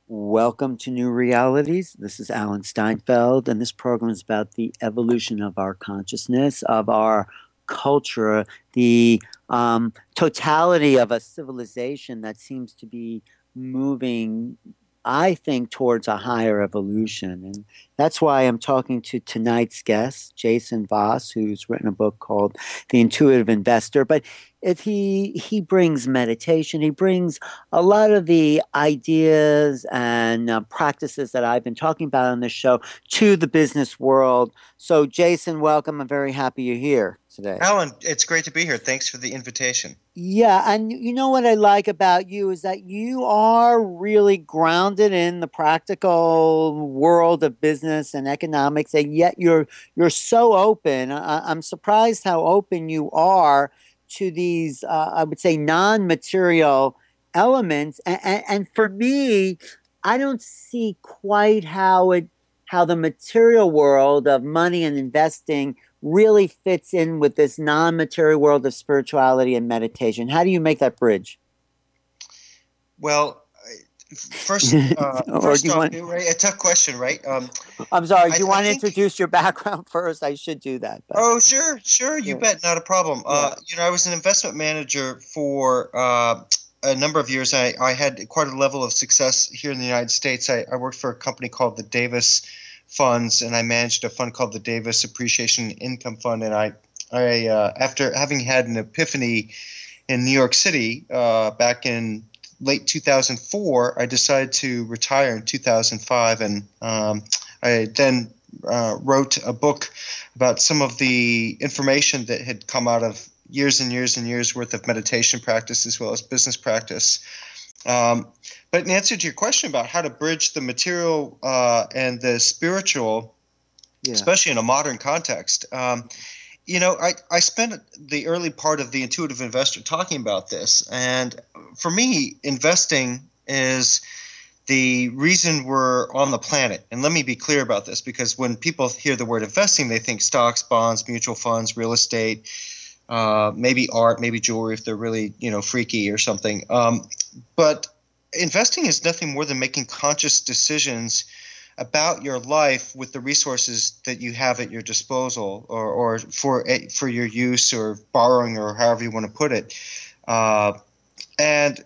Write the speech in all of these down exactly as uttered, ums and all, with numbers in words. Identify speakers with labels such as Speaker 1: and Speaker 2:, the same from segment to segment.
Speaker 1: Welcome to New Realities. This is Alan Steinfeld, and this program is about the evolution of our consciousness, of our culture, the um, totality of a civilization that seems to be moving, I think, towards a higher evolution. And that's why I'm talking to tonight's guest, Jason Voss, who's written a book called The Intuitive Investor. But if he he brings meditation, he brings a lot of the ideas and uh, practices that I've been talking about on this show to the business world. So, Jason, welcome. I'm very happy you're here today.
Speaker 2: Alan, it's great to be here. Thanks for the invitation.
Speaker 1: Yeah, and you know what I like about you is that you are really grounded in the practical world of business and economics, and yet you're you're so open. I, I'm surprised how open you are to these, uh, I would say, non-material elements. And, and, and for me, I don't see quite how it how the material world of money and investing really fits in with this non-material world of spirituality and meditation. How do you make that bridge?
Speaker 2: Well, first, uh,
Speaker 1: Or do
Speaker 2: first
Speaker 1: you
Speaker 2: off,
Speaker 1: want?
Speaker 2: right, a tough question, right? Um,
Speaker 1: I'm sorry.
Speaker 2: I,
Speaker 1: Do you
Speaker 2: I
Speaker 1: want to
Speaker 2: think.
Speaker 1: introduce your background first? I should do that, but
Speaker 2: Oh, sure, sure, you
Speaker 1: yeah,
Speaker 2: bet, not a problem.
Speaker 1: yeah.
Speaker 2: Uh, you know, I was an investment manager for uh, a number of years. I, I had quite a level of success here in the United States. I, I worked for a company called the Davis Funds, and I managed a fund called the Davis Appreciation Income Fund. And I, I uh, after having had an epiphany in New York City uh, back in late two thousand four, I decided to retire in two thousand five, and um, I then uh, wrote a book about some of the information that had come out of years and years and years worth of meditation practice as well as business practice. Um, but in answer to your question about how to bridge the material uh, and the spiritual,
Speaker 1: Yeah.
Speaker 2: especially in a modern context, um, you know, I, I spent the early part of the Intuitive Investor talking about this. And for me, investing is the reason we're on the planet. And let me be clear about this, because when people hear the word investing, they think stocks, bonds, mutual funds, real estate, uh, maybe art, maybe jewelry if they're really, you know, freaky or something. Um, but investing is nothing more than making conscious decisions about your life with the resources that you have at your disposal, or, or for for your use or borrowing, or however you want to put it. Uh, and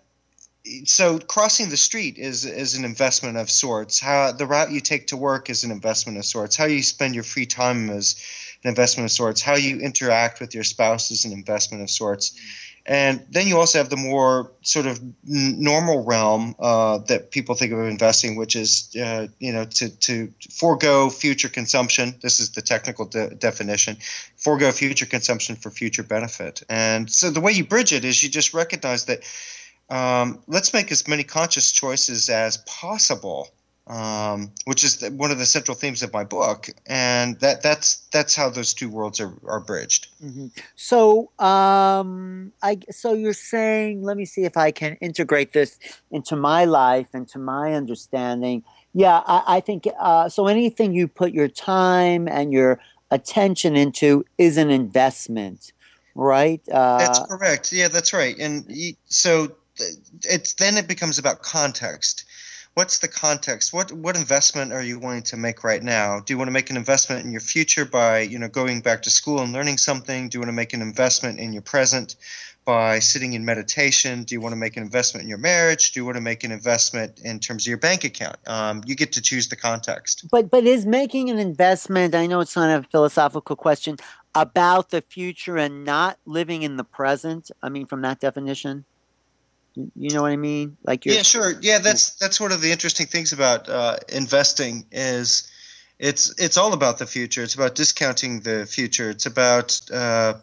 Speaker 2: so crossing the street is is an investment of sorts. How the route you take to work is an investment of sorts. How you spend your free time is an investment of sorts. How you interact with your spouse is an investment of sorts. And then you also have the more sort of n- normal realm uh, that people think of investing, which is uh, you know to to forego future consumption. This is the technical de- definition: forego future consumption for future benefit. And so the way you bridge it is you just recognize that um, let's make as many conscious choices as possible, um, which is the, one of the central themes of my book, and that that's that's how those two worlds are are bridged.
Speaker 1: hmm So, um, I so you're saying, let me see if I can integrate this into my life and to my understanding. Yeah, I, I think uh, so. Anything you put your time and your attention into is an investment, right?
Speaker 2: That's
Speaker 1: Uh,
Speaker 2: correct. Yeah, that's right. And y- so th- it's then it becomes about context. What's the context? What what investment are you wanting to make right now? Do you want to make an investment in your future by, you know, going back to school and learning something? Do you want to make an investment in your present by sitting in meditation? Do you want to make an investment in your marriage? Do you want to make an investment in terms of your bank account? Um, you get to choose the context.
Speaker 1: but but is making an investment? I know it's kind of a philosophical question about the future and not living in the present. I mean, from that definition, you, you know what I mean? Like you're.
Speaker 2: Yeah, sure. Yeah, that's that's one of the interesting things about uh, investing is it's it's all about the future. It's about discounting the future. It's about uh,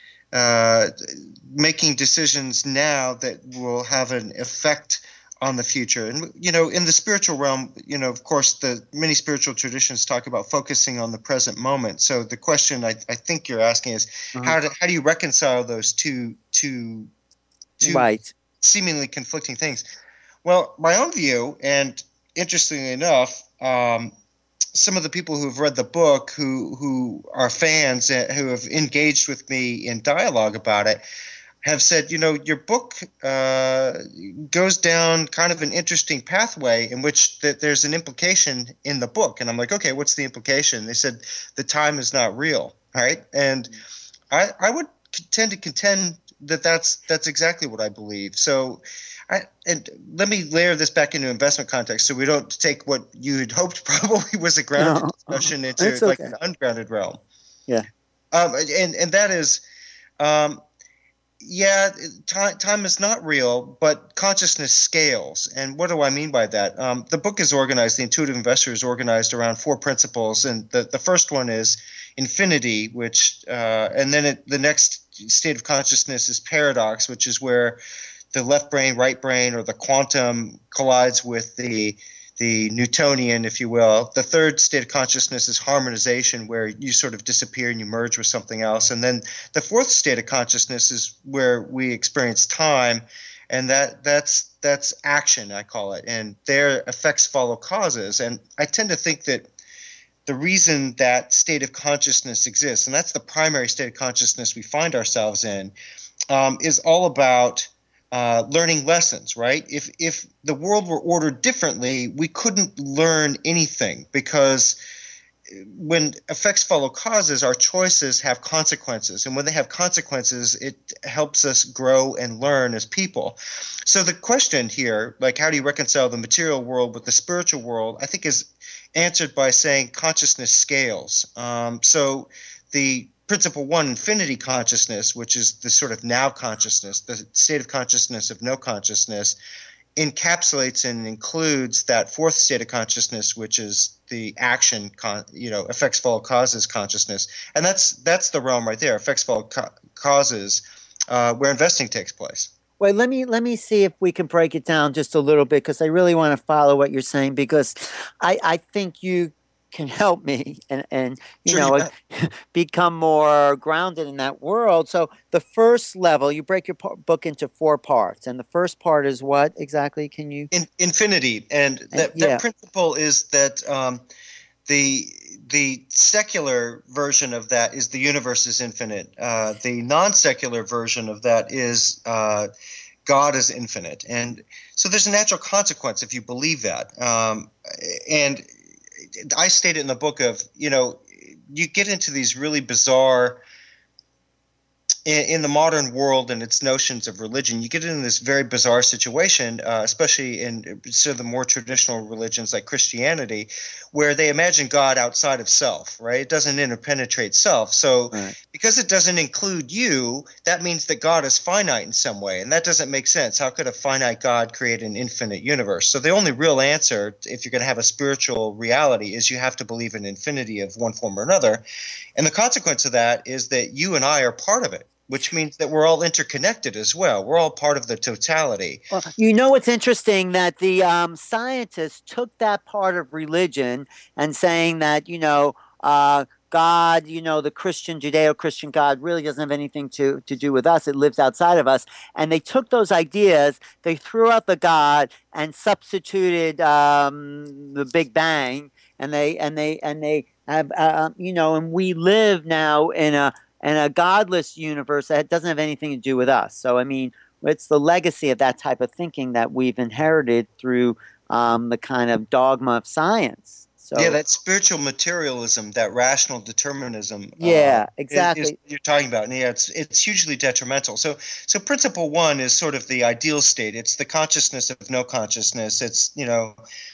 Speaker 2: uh, making decisions now that will have an effect on the future. And you know, in the spiritual realm, you know, of course, the many spiritual traditions talk about focusing on the present moment. So the question I, I think you're asking is
Speaker 1: Uh-huh.
Speaker 2: how do how do you reconcile those two two two
Speaker 1: Right.
Speaker 2: seemingly conflicting things? Well, my own view, and interestingly enough, um, some of the people who've read the book, who who are fans, uh, who have engaged with me in dialogue about it, have said, you know, your book uh, goes down kind of an interesting pathway in which that there's an implication in the book. And I'm like, okay, what's the implication? They said the time is not real, right? And I, I would tend to contend that that's that's exactly what I believe. So, I, and let me layer this back into investment context, so we don't take what you had hoped probably was a grounded
Speaker 1: No,
Speaker 2: discussion into
Speaker 1: it's
Speaker 2: like
Speaker 1: okay.
Speaker 2: an ungrounded realm.
Speaker 1: Yeah.
Speaker 2: Um, and and that is, um, yeah, time time is not real, but consciousness scales. And what do I mean by that? Um, the book is organized. The Intuitive Investor is organized around four principles, and the the first one is infinity, which uh, and then it, the next state of consciousness is paradox, which is where the left brain, right brain, or the quantum collides with the the Newtonian, if you will. The third state of consciousness is harmonization, where you sort of disappear and you merge with something else. And then the fourth state of consciousness is where we experience time, and that that's that's action, I call it. And their effects follow causes. And I tend to think that the reason that state of consciousness exists, and that's the primary state of consciousness we find ourselves in, um, is all about uh, learning lessons, right? If if the world were ordered differently, we couldn't learn anything, because when effects follow causes, our choices have consequences. And when they have consequences, it helps us grow and learn as people. So the question here, like how do you reconcile the material world with the spiritual world, I think is answered by saying consciousness scales. Um, so the principle one, infinity consciousness, which is the sort of now consciousness, the state of consciousness of no consciousness, encapsulates and includes that fourth state of consciousness, which is the action, con, you know, effects follow causes consciousness, and that's that's the realm right there. Effects follow ca- causes, uh, where investing takes place.
Speaker 1: Well, let me let me see if we can break it down just a little bit, because I really want to follow what you're saying, because I I think you can help me and and you
Speaker 2: Sure, you
Speaker 1: know
Speaker 2: bet.
Speaker 1: become more grounded in that world. So the first level, you break your p- book into four parts, and the first part is what exactly? Can you?
Speaker 2: In, infinity, and
Speaker 1: And
Speaker 2: that that
Speaker 1: yeah.
Speaker 2: principle is that um, the the secular version of that is the universe is infinite. Uh, the non-secular version of that is uh, God is infinite, and so there's a natural consequence if you believe that. Um, and I state it in the book of, you know, you get into these really bizarre in, in the modern world and its notions of religion, you get into this very bizarre situation, uh, especially in sort of the more traditional religions like Christianity, where they imagine God outside of self, right? It doesn't interpenetrate self. So
Speaker 1: Right.
Speaker 2: because it doesn't include you, that means that God is finite in some way, and that doesn't make sense. How could a finite God create an infinite universe? So the only real answer, if you're going to have a spiritual reality, is you have to believe in infinity of one form or another. And the consequence of that is that you and I are part of it, which means that we're all interconnected as well. We're all part of the totality.
Speaker 1: Well, you know, it's interesting that the um, scientists took that part of religion and saying that, you know, uh, God, you know, the Christian, Judeo-Christian God really doesn't have anything to, to do with us. It lives outside of us. And they took those ideas, they threw out the God and substituted um, the Big Bang. And they, and they, and they have, uh, you know, and we live now in a, in a godless universe that doesn't have anything to do with us. So, I mean, it's the legacy of that type of thinking that we've inherited through um, the kind of dogma of science.
Speaker 2: Yeah,
Speaker 1: So,
Speaker 2: that spiritual materialism, that rational determinism, uh,
Speaker 1: yeah,
Speaker 2: is, is
Speaker 1: exactly.
Speaker 2: what you're talking about, and yeah, it's it's hugely detrimental. So, so principle one is sort of the ideal state. It's the consciousness of no consciousness. It's, you know,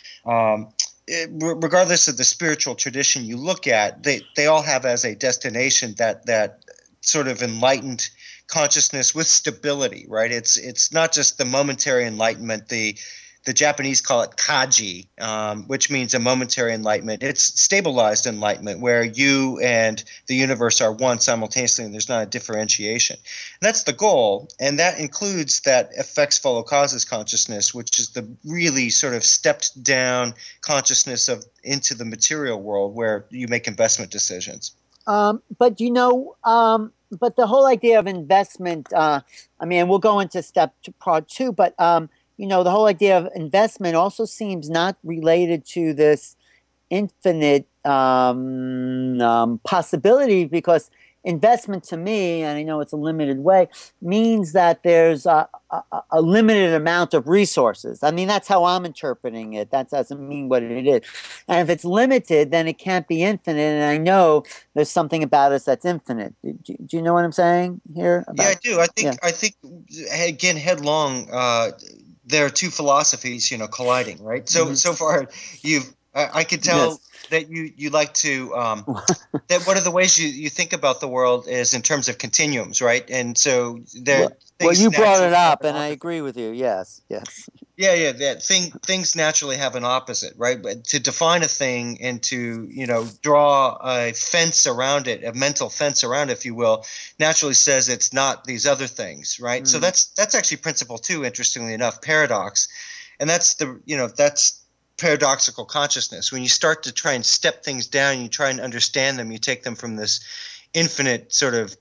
Speaker 2: um, it, regardless of the spiritual tradition you look at, they they all have as a destination that that sort of enlightened consciousness with stability, right? It's it's not just the momentary enlightenment. The the Japanese call it kaji, um, which means a momentary enlightenment. It's stabilized enlightenment, where you and the universe are one simultaneously, and there's not a differentiation. And that's the goal, and that includes that effects follow causes consciousness, which is the really sort of stepped down consciousness of into the material world, where you make investment decisions.
Speaker 1: Um, but you know, um, but the whole idea of investment, uh, I mean, we'll go into step to part two, but um, you know, the whole idea of investment also seems not related to this infinite um, um, possibility, because investment to me, and I know it's a limited way, means that there's a, a, a limited amount of resources. I mean, that's how I'm interpreting it. That doesn't mean what it is. And if it's limited, then it can't be infinite. And I know there's something about us that's infinite. Do, do, do you know what I'm saying here? About,
Speaker 2: yeah, I do. I think,
Speaker 1: yeah.
Speaker 2: I think again, headlong, uh, there are two philosophies, you know, colliding, right? So,
Speaker 1: Mm-hmm.
Speaker 2: so far you've, I, I could tell
Speaker 1: Yes.
Speaker 2: that you, you like to, um, that one of the ways you, you think about the world is in terms of continuums, right? And so there,
Speaker 1: Well, well,
Speaker 2: things
Speaker 1: you brought
Speaker 2: naturally
Speaker 1: it
Speaker 2: have
Speaker 1: up,
Speaker 2: an
Speaker 1: and I
Speaker 2: opposite.
Speaker 1: agree with you. Yes, yes.
Speaker 2: Yeah, yeah, that thing things naturally have an opposite, right? But to define a thing and to, you know, draw a fence around it, a mental fence around it, if you will, naturally says it's not these other things, right? So
Speaker 1: Mm.
Speaker 2: that's that's actually principle two, interestingly enough, paradox. And that's the, you know, that's paradoxical consciousness. When you start to try and step things down, you try and understand them, you take them from this infinite sort of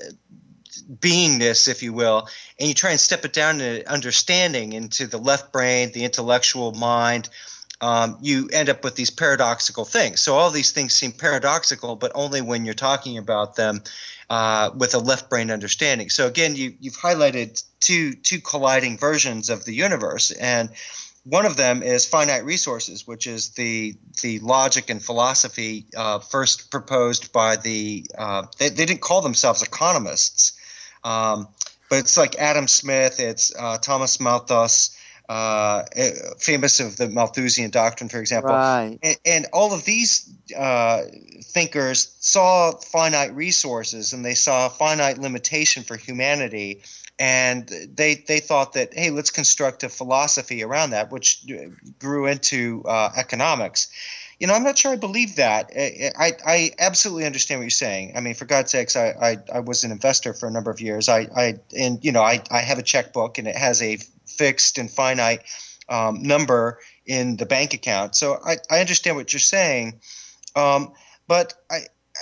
Speaker 2: beingness, if you will, and you try and step it down to understanding into the left brain, the intellectual mind, um, you end up with these paradoxical things. So all these things seem paradoxical, but only when you're talking about them uh, with a left brain understanding. So again, you, you've highlighted two two colliding versions of the universe, and one of them is finite resources, which is the the logic and philosophy uh, first proposed by the uh, they, they didn't call themselves economists. Um, but it's like Adam Smith, it's uh, Thomas Malthus, uh, famous of the Malthusian doctrine, for example.
Speaker 1: Right.
Speaker 2: And, and all of these uh, thinkers saw finite resources and they saw finite limitation for humanity. And they they thought that, hey, let's construct a philosophy around that, which grew into uh, economics. You know, I'm not sure I believe that. I, I, I absolutely understand what you're saying. I mean, for God's sakes, I, I, I was an investor for a number of years. I, I and you know, I, I have a checkbook and it has a fixed and finite um, number in the bank account. So I, I understand what you're saying. Um, but I,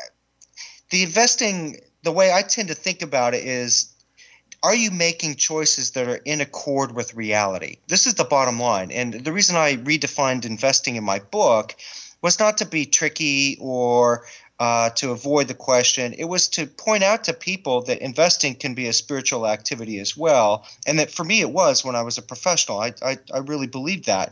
Speaker 2: the investing, the way I tend to think about it is, are you making choices that are in accord with reality? This is the bottom line. And the reason I redefined investing in my book was not to be tricky or uh, to avoid the question. It was to point out to people that investing can be a spiritual activity as well. And that for me it was when I was a professional. I, I, I really believed that.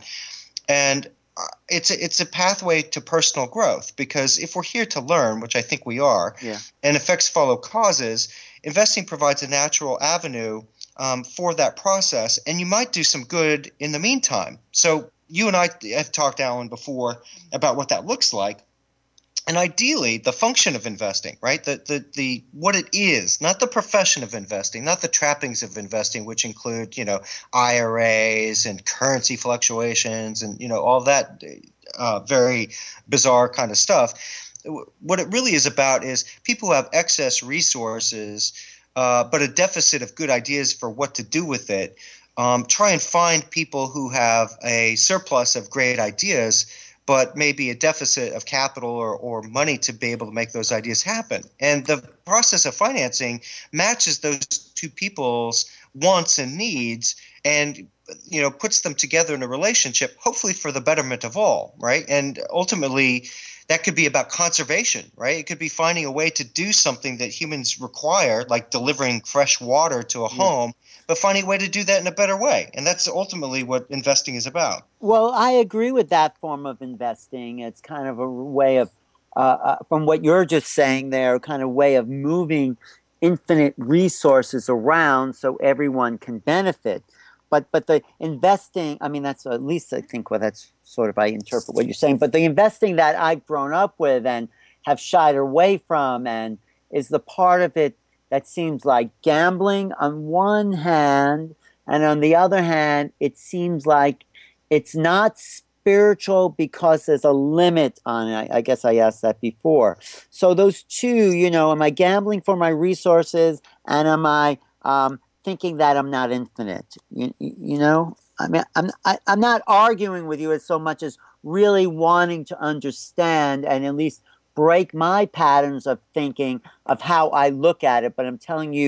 Speaker 2: And it's a, it's a pathway to personal growth, because if we're here to learn, which I think we are,
Speaker 1: Yeah.
Speaker 2: and effects follow causes, investing provides a natural avenue um, for that process, and you might do some good in the meantime. So you and I have talked, Alan, before about what that looks like. And ideally, the function of investing, right? The, the the what it is, not the profession of investing, not the trappings of investing, which include, you know, I R As and currency fluctuations and, you know, all that uh, very bizarre kind of stuff. What it really is about is people who have excess resources, uh, but a deficit of good ideas for what to do with it. Um, try and find people who have a surplus of great ideas, but maybe a deficit of capital or, or money to be able to make those ideas happen. And the process of financing matches those two people's wants and needs and, you know, puts them together in a relationship, hopefully for the betterment of all, right? And ultimately, that could be about conservation, right? It could be finding a way to do something that humans require, like delivering fresh water to a
Speaker 1: Yeah.
Speaker 2: home, but finding a way to do that in a better way. And that's ultimately what investing is about.
Speaker 1: Well, I agree with that form of investing. It's kind of a way of, uh, uh, from what you're just saying there, kind of way of moving infinite resources around so everyone can benefit. But but the investing, I mean, that's at least I think well, that's sort of I interpret what you're saying. But the investing that I've grown up with and have shied away from, and is the part of it that seems like gambling on one hand, and on the other hand, it seems like it's not spiritual because there's a limit on it. I, I guess I asked that before. So those two, you know, am I gambling for my resources, and am I um, thinking that I'm not infinite? You, you know, I mean, I'm I, I'm not arguing with you as so much as really wanting to understand and at least break my patterns of thinking of how I look at it. But I'm telling you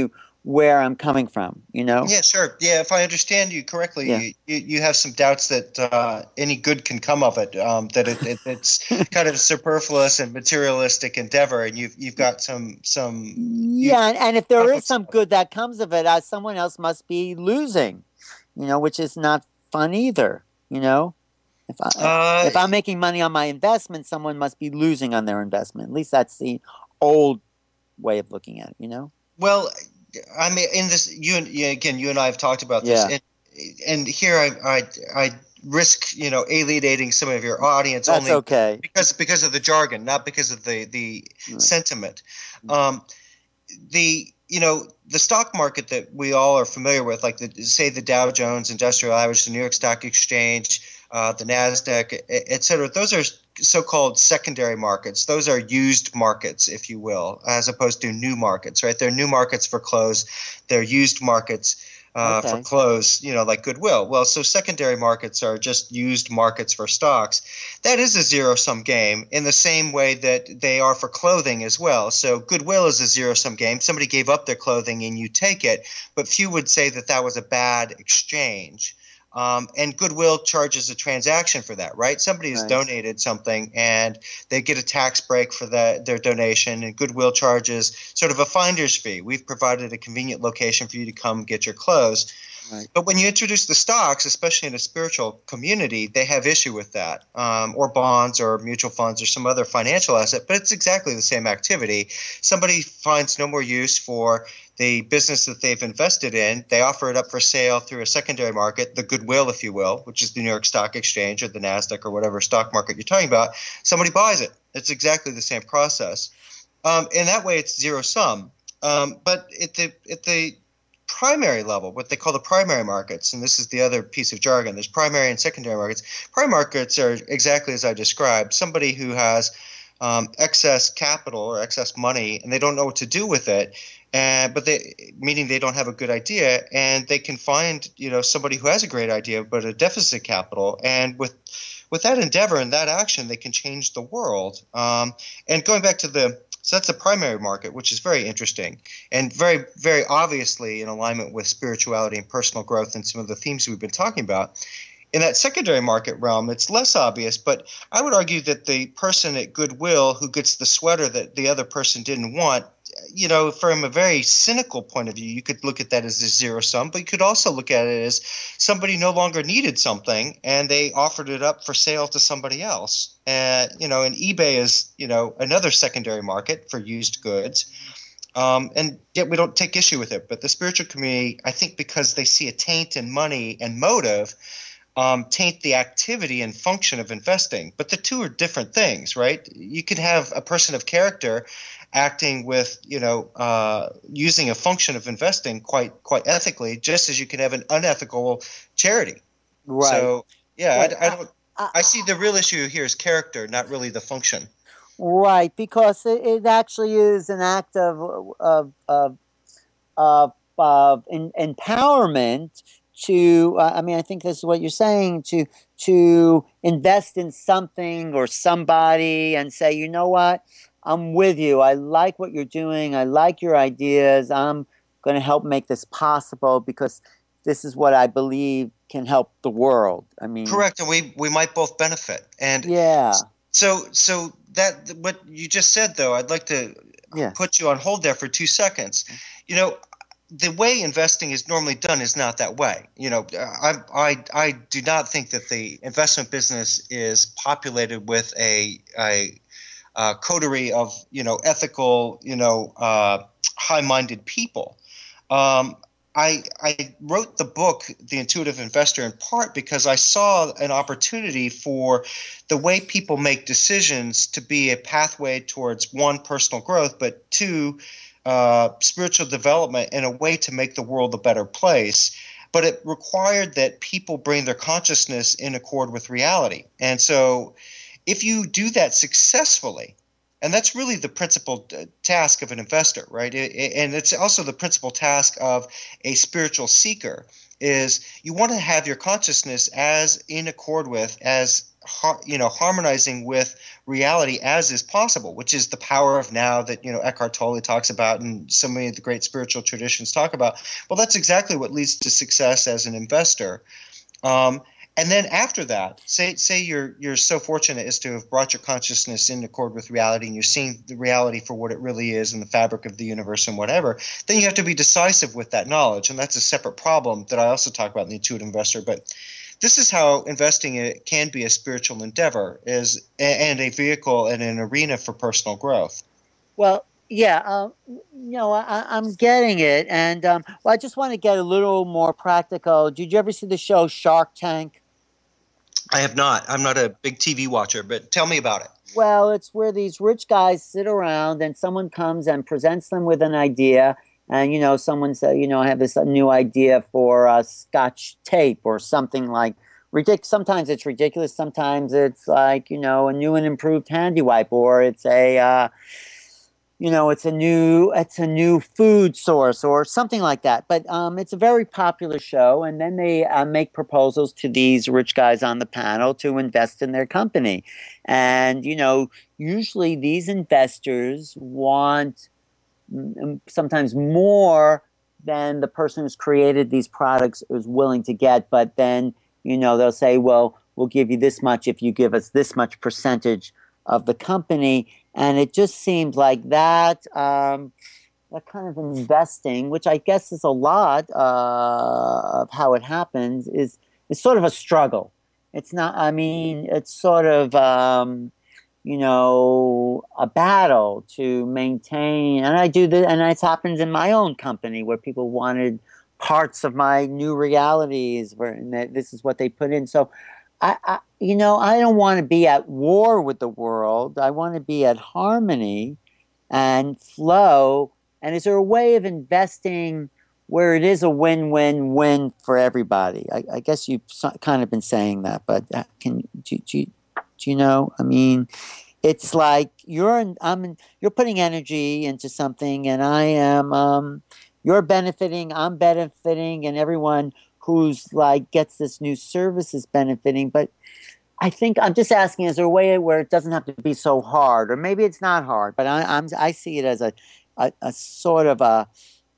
Speaker 1: where I'm coming from, you know?
Speaker 2: Yeah, sure. Yeah, if I understand you correctly,
Speaker 1: Yeah.
Speaker 2: you, you, you have some doubts that uh, any good can come of it. Um, that it, it it's kind of a superfluous and materialistic endeavor, and you've you've got some some you
Speaker 1: Yeah, and, and if there is
Speaker 2: conflicts.
Speaker 1: some good that comes of it, uh, someone else must be losing, you know, which is not fun either, you know? If I
Speaker 2: Uh,
Speaker 1: if I'm making money on my investment, someone must be losing on their investment. At least that's the old way of looking at it, you know?
Speaker 2: well, I mean, in this, you and yeah, again, you and I have talked about this,
Speaker 1: Yeah.
Speaker 2: and and here I I I risk you know alienating some of your audience
Speaker 1: That's
Speaker 2: only
Speaker 1: okay.
Speaker 2: because because of the jargon, not because of the the
Speaker 1: Right.
Speaker 2: sentiment. Um, the you know the stock market that we all are familiar with, like the say the Dow Jones Industrial Average, the New York Stock Exchange, uh, the Nasdaq, et cetera. Those are so-called secondary markets. Those are used markets, if you will, as opposed to new markets, right? They're new markets for close. They're used markets uh, for
Speaker 1: Okay.
Speaker 2: close, you know, like Goodwill. Well, so secondary markets are just used markets for stocks. That is a zero-sum game in the same way that they are for clothing as well. So Goodwill is a zero-sum game. Somebody gave up their clothing and you take it, but few would say that that was a bad exchange. Um, and Goodwill charges a transaction for that, right? Somebody has
Speaker 1: Right.
Speaker 2: donated something and they get a tax break for the, their donation, and Goodwill charges sort of a finder's fee. We've provided a convenient location for you to come get your clothes.
Speaker 1: Right.
Speaker 2: But when you introduce the stocks, especially in a spiritual community, they have issue with that, um, or bonds or mutual funds or some other financial asset. But it's exactly the same activity. Somebody finds no more use for the business that they've invested in. They offer it up for sale through a secondary market, the Goodwill, if you will, which is the New York Stock Exchange or the Nasdaq or whatever stock market you're talking about. Somebody buys it. It's exactly the same process. Um, in that way, it's zero sum. Um, but at the at the primary level, what they call the primary markets, and this is the other piece of jargon, there's primary and secondary markets. Primary markets are exactly as I described. Somebody who has um, excess capital or excess money, and they don't know what to do with it, and but they meaning they don't have a good idea, and they can find you know somebody who has a great idea but a deficit capital, and with with that endeavor and that action, they can change the world. Um, and going back to the so that's the primary market, which is very interesting and very, very obviously in alignment with spirituality and personal growth and some of the themes we've been talking about. In that secondary market realm, it's less obvious, but I would argue that the person at Goodwill who gets the sweater that the other person didn't want, you know, from a very cynical point of view, you could look at that as a zero sum, but you could also look at it as somebody no longer needed something and they offered it up for sale to somebody else. And, you know, and eBay is, you know, another secondary market for used goods. Um, and yet we don't take issue with it. But the spiritual community, I think because they see a taint in money and motive, um, taint the activity and function of investing. But the two are different things, right? You can have a person of character acting with, you know, uh, using a function of investing quite quite ethically, just as you can have an unethical charity.
Speaker 1: Right.
Speaker 2: So, yeah,
Speaker 1: Right.
Speaker 2: I, I
Speaker 1: I,
Speaker 2: don't.
Speaker 1: I,
Speaker 2: I see the real issue here is character, not really the function.
Speaker 1: right, because it, it actually is an act of of of of, of in, empowerment to. Uh, I mean, I think this is what you're saying to to invest in something or somebody and say, you know what, I'm with you. I like what you're doing. I like your ideas. I'm going to help make this possible because this is what I believe can help the world. I mean,
Speaker 2: Correct, and we we might both benefit. And
Speaker 1: yeah,
Speaker 2: so so that what you just said, though, I'd like to
Speaker 1: yes,
Speaker 2: put you on hold there for two seconds. You know, the way investing is normally done is not that way. You know, I I I do not think that the investment business is populated with a a, a coterie of you know ethical you know uh, high-minded people. Um, I, I wrote the book, The Intuitive Investor, in part because I saw an opportunity for the way people make decisions to be a pathway towards, one, personal growth, but two, uh, spiritual development and a way to make the world a better place. But it required that people bring their consciousness in accord with reality. And so if you do that successfully, and that's really the principal uh, task of an investor, right? It, it, and it's also the principal task of a spiritual seeker is you want to have your consciousness as in accord with, as you know, harmonizing with reality as is possible, which is the power of now that, you know, Eckhart Tolle talks about and so many of the great spiritual traditions talk about. Well, that's exactly what leads to success as an investor. Um, and then after that, say say you're you're so fortunate as to have brought your consciousness in accord with reality, and you're seeing the reality for what it really is and the fabric of the universe and whatever. Then you have to be decisive with that knowledge, and that's a separate problem that I also talk about in the Intuitive Investor. But this is how investing can be a spiritual endeavor, is and a vehicle and an arena for personal growth.
Speaker 1: Well, yeah, um, you know, I, I'm getting it, and um, well, I just want to get a little more practical. Did you ever see the show Shark Tank?
Speaker 2: I have not. I'm not a big T V watcher, but tell me about it.
Speaker 1: Well, it's where these rich guys sit around and someone comes and presents them with an idea. And, you know, someone said, you know, I have this new idea for uh, Scotch tape or something like ridiculous. Sometimes it's ridiculous. Sometimes it's like, you know, a new and improved handy wipe, or it's a, uh, you know, it's a new, it's a new food source or something like that. But um, it's a very popular show. And then they uh, make proposals to these rich guys on the panel to invest in their company. And, you know, usually these investors want mm, sometimes more than the person who's created these products is willing to get. But then, you know, they'll say, well, we'll give you this much if you give us this much percentage of the company. And it just seemed like that, um, that kind of investing, which I guess is a lot uh, of how it happens, is is sort of a struggle. It's not. I mean, it's sort of um, you know a battle to maintain. And I do this, and it happens in my own company where people wanted parts of my new realities, where and that this is what they put in. So. I, I, you know, I don't want to be at war with the world. I want to be at harmony and flow. And is there a way of investing where it is a win-win-win for everybody? I, I guess you've kind of been saying that, but can do, do, do you know? I mean, it's like you're in, I'm in, you're putting energy into something, and I am. Um, you're benefiting. I'm benefiting, and everyone who's like gets this new service is benefiting. But I think I'm just asking: is there a way where it doesn't have to be so hard, or maybe it's not hard? But I, I'm I see it as a, a, a sort of a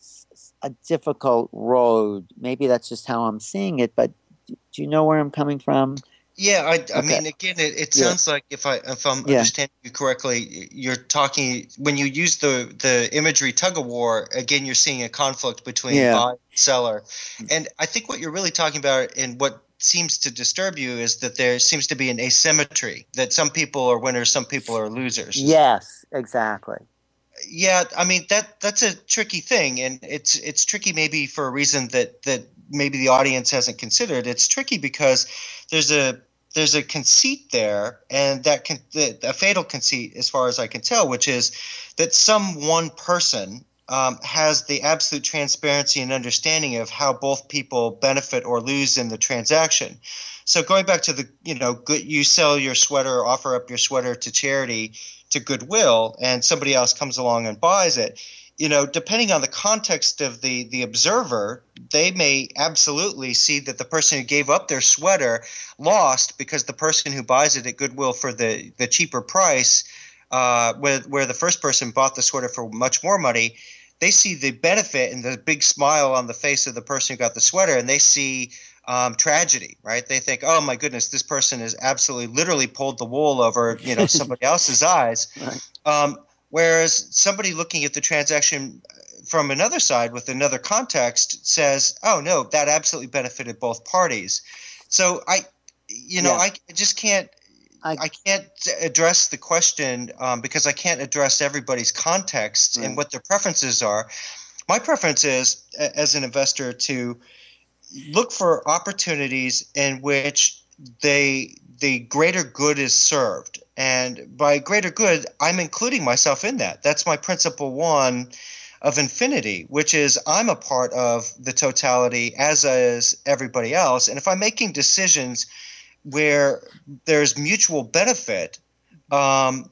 Speaker 1: a difficult road. Maybe that's just how I'm seeing it. But do you know where I'm coming from?
Speaker 2: Yeah, I, I
Speaker 1: Okay.
Speaker 2: mean, again, it, it
Speaker 1: Yeah.
Speaker 2: sounds like if I if I'm
Speaker 1: Yeah.
Speaker 2: understanding you correctly, you're talking when you use the the imagery tug of war. Again, you're seeing a conflict between
Speaker 1: Yeah.
Speaker 2: buyer and seller, and I think what you're really talking about, and what seems to disturb you, is that there seems to be an asymmetry. That some people are winners, some people are losers.
Speaker 1: Yes, exactly.
Speaker 2: Yeah, I mean that that's a tricky thing, and it's it's tricky maybe for a reason that that maybe the audience hasn't considered. It's tricky because there's a there's a conceit there, and that can a fatal conceit, as far as I can tell, which is that some one person um, has the absolute transparency and understanding of how both people benefit or lose in the transaction. So going back to the, you know, good, you sell your sweater or offer up your sweater to charity, to Goodwill, and somebody else comes along and buys it. You know, depending on the context of the, the observer, they may absolutely see that the person who gave up their sweater lost because the person who buys it at Goodwill for the, the cheaper price, uh, where, where the first person bought the sweater for much more money, they see the benefit and the big smile on the face of the person who got the sweater, and they see um, tragedy, right? They think, oh my goodness, this person has absolutely literally pulled the wool over, you know, somebody else's eyes.
Speaker 1: Right.
Speaker 2: Um, Whereas somebody looking at the transaction from another side with another context says, "Oh no, that absolutely benefited both parties." So I, you know,
Speaker 1: Yeah.
Speaker 2: I just can't,
Speaker 1: I-
Speaker 2: I, can't address the question um, because I can't address everybody's context
Speaker 1: Right.
Speaker 2: and what their preferences are. My preference is, a- as an investor, to look for opportunities in which they the greater good is served. And by greater good, I'm including myself in that. That's my principle one of infinity, which is I'm a part of the totality, as is everybody else. And if I'm making decisions where there's mutual benefit, um,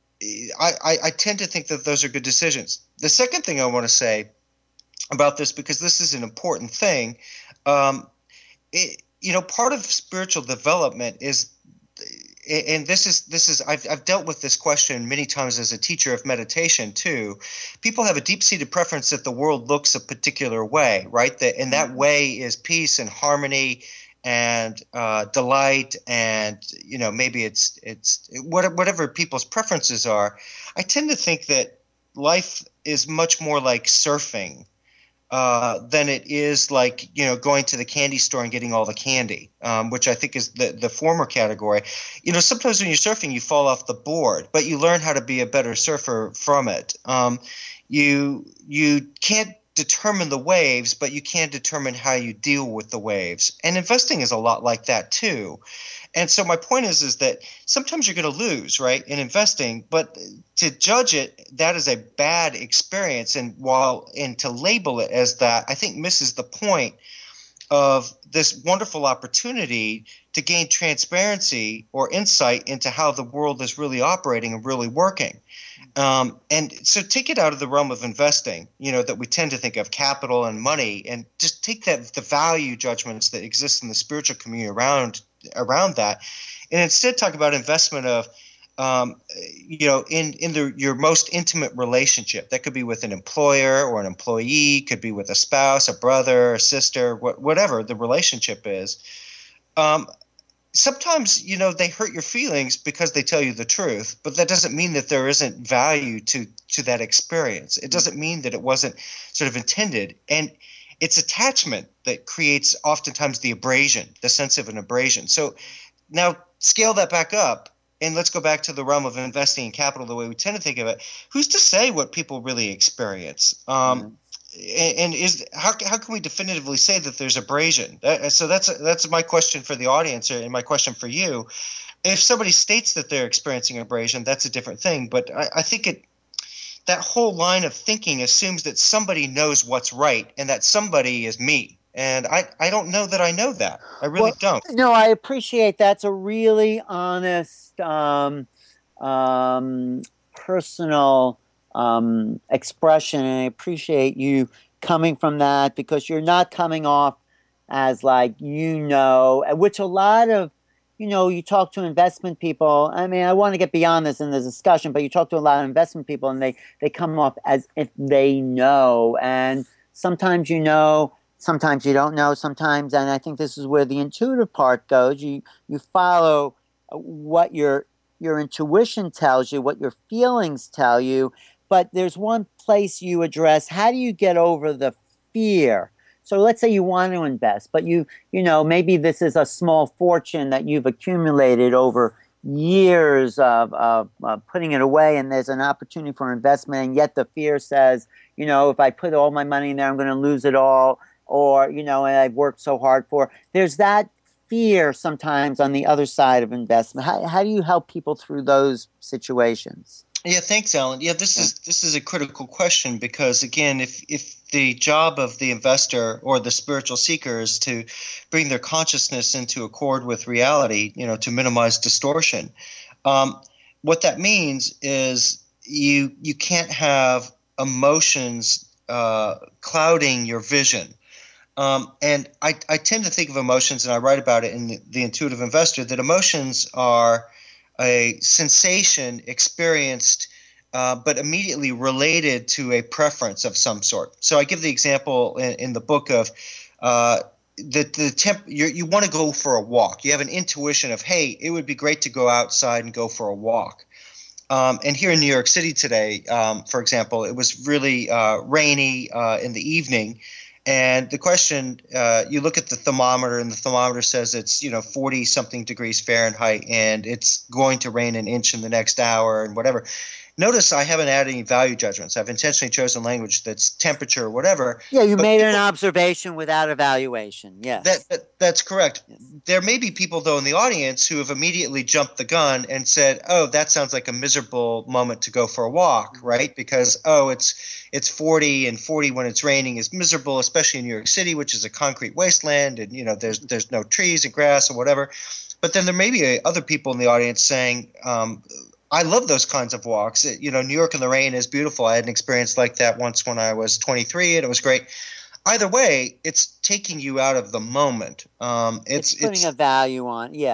Speaker 2: I, I, I tend to think that those are good decisions. The second thing I want to say about this, because this is an important thing, um, it, you know, part of spiritual development is and this is this is I've I've dealt with this question many times as a teacher of meditation too. People have a deep-seated preference that the world looks a particular way, right? That and that way is peace and harmony and uh, delight, and you know maybe it's it's whatever people's preferences are. I tend to think that life is much more like surfing uh, than it is like, you know, going to the candy store and getting all the candy, um, which I think is the, the former category. You know, sometimes when you're surfing, you fall off the board, but you learn how to be a better surfer from it. Um, you you can't determine the waves, but you can determine how you deal with the waves. And investing is a lot like that too. And so my point is, is that sometimes you're going to lose, right, in investing, but to judge it, that is a bad experience. And while and to label it as that, I think misses the point of this wonderful opportunity to gain transparency or insight into how the world is really operating and really working. Um, and so take it out of the realm of investing, you know, that we tend to think of capital and money, and just take that the value judgments that exist in the spiritual community around around that, and instead talk about investment of, um, you know, in in the your most intimate relationship. That could be with an employer or an employee, could be with a spouse, a brother, a sister, wh- whatever the relationship is. Um, Sometimes, you know, they hurt your feelings because they tell you the truth, but that doesn't mean that there isn't value to to that experience. It doesn't mean that it wasn't sort of intended. And it's attachment that creates oftentimes the abrasion, the sense of an abrasion. So now scale that back up, and let's go back to the realm of investing in capital the way we tend to think of it. Who's to say what people really experience? Um,
Speaker 1: Mm-hmm.
Speaker 2: And is how how can we definitively say that there's abrasion? That, so that's that's my question for the audience, and my question for you. If somebody states that they're experiencing abrasion, that's a different thing. But I, I think it that whole line of thinking assumes that somebody knows what's right, and that somebody is me. And I, I don't know that I know that. I really
Speaker 1: Well,
Speaker 2: don't.
Speaker 1: no, I appreciate that's a really honest, um, um, personal um, expression, and I appreciate you coming from that because you're not coming off as like you know, which a lot of you know, you talk to investment people. I mean, I want to get beyond this in the discussion, but you talk to a lot of investment people, and they they come off as if they know, and sometimes you know. Sometimes you don't know. Sometimes, and I think this is where the intuitive part goes. You you follow what your your intuition tells you, what your feelings tell you. But there's one place you address. How do you get over the fear? So let's say you want to invest, but you you know maybe this is a small fortune that you've accumulated over years of, of, of putting it away, and there's an opportunity for investment, and yet the fear says, you know, if I put all my money in there, I'm going to lose it all, or you know, and I've worked so hard for. There's that fear sometimes on the other side of investment. How how do you help people through those situations?
Speaker 2: Yeah, thanks, Alan. Yeah, this
Speaker 1: Yeah.
Speaker 2: is this is a critical question because again, if if the job of the investor or the spiritual seeker is to bring their consciousness into accord with reality, you know, to minimize distortion, um, what that means is you you can't have emotions uh, clouding your vision. Um, and I, I tend to think of emotions, and I write about it in the, the Intuitive Investor, that emotions are a sensation experienced uh, but immediately related to a preference of some sort. So I give the example in, in the book of uh, the, the temp, you you want to go for a walk. You have an intuition of, hey, it would be great to go outside and go for a walk. Um, and here in New York City today, um, for example, it was really uh, rainy uh, in the evening. And the question, uh, you look at the thermometer, and the thermometer says it's, you know, forty something degrees Fahrenheit, and it's going to rain an inch in the next hour and whatever. Notice I haven't added any value judgments. I've intentionally chosen language that's temperature or whatever.
Speaker 1: Yeah, you
Speaker 2: But
Speaker 1: made an
Speaker 2: people,
Speaker 1: observation without evaluation.
Speaker 2: that,
Speaker 1: Yes.
Speaker 2: that that's correct.
Speaker 1: Yes.
Speaker 2: There may be people though in the audience who have immediately jumped the gun and said, "Oh, that sounds like a miserable moment to go for a walk," right? Because oh, it's it's forty, and forty when it's raining is miserable, especially in New York City, which is a concrete wasteland, and you know there's there's no trees and grass or whatever. But then there may be other people in the audience saying, um, "I love those kinds of walks. You know, New York in the rain is beautiful. I had an experience like that once when I was twenty-three, and it was great." Either way, it's taking you out of the moment. Um,
Speaker 1: It's
Speaker 2: it's
Speaker 1: putting a
Speaker 2: it's
Speaker 1: value on. Yeah.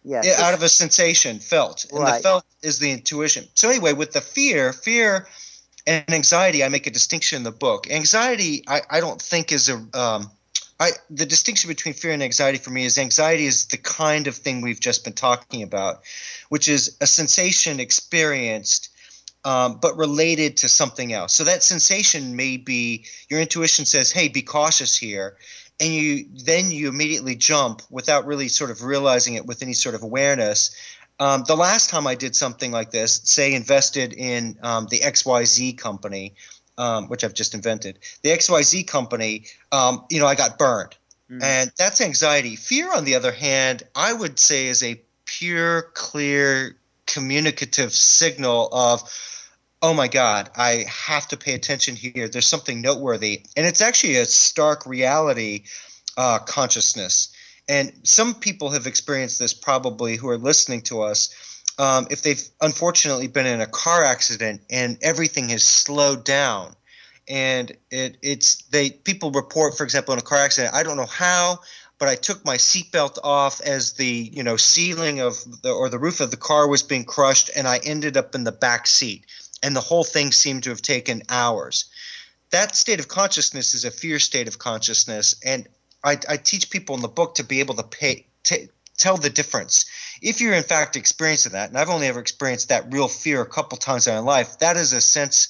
Speaker 1: Yeah.
Speaker 2: Yeah, out
Speaker 1: This,
Speaker 2: of a sensation felt, and the
Speaker 1: right.
Speaker 2: felt is the intuition. So anyway, with the fear, fear and anxiety, I make a distinction in the book. Anxiety, I, I don't think is a um, I the distinction between fear and anxiety for me is anxiety is the kind of thing we've just been talking about, which is a sensation experienced um, but related to something else. So that sensation may be your intuition says, "Hey, be cautious here," and you then you immediately jump without really sort of realizing it with any sort of awareness. Um, the last time I did something like this, say invested in um, the X Y Z company, um, which I've just invented, the X Y Z company, um, you know, I got burned,
Speaker 1: Mm.
Speaker 2: and that's anxiety. Fear, on the other hand, I would say is a pure, clear, communicative signal of, oh my God, I have to pay attention here. There's something noteworthy. And it's actually a stark reality uh, consciousness. And some people have experienced this probably who are listening to us. Um, if they've unfortunately been in a car accident and everything has slowed down, and it, it's they people report, for example, in a car accident, I don't know how, but I took my seatbelt off as the you know ceiling of the or the roof of the car was being crushed, and I ended up in the back seat, and the whole thing seemed to have taken hours. That state of consciousness is a fear state of consciousness, and I, I teach people in the book to be able to pay t- tell the difference. If you're in fact experiencing that, and I've only ever experienced that real fear a couple times in my life, that is a sense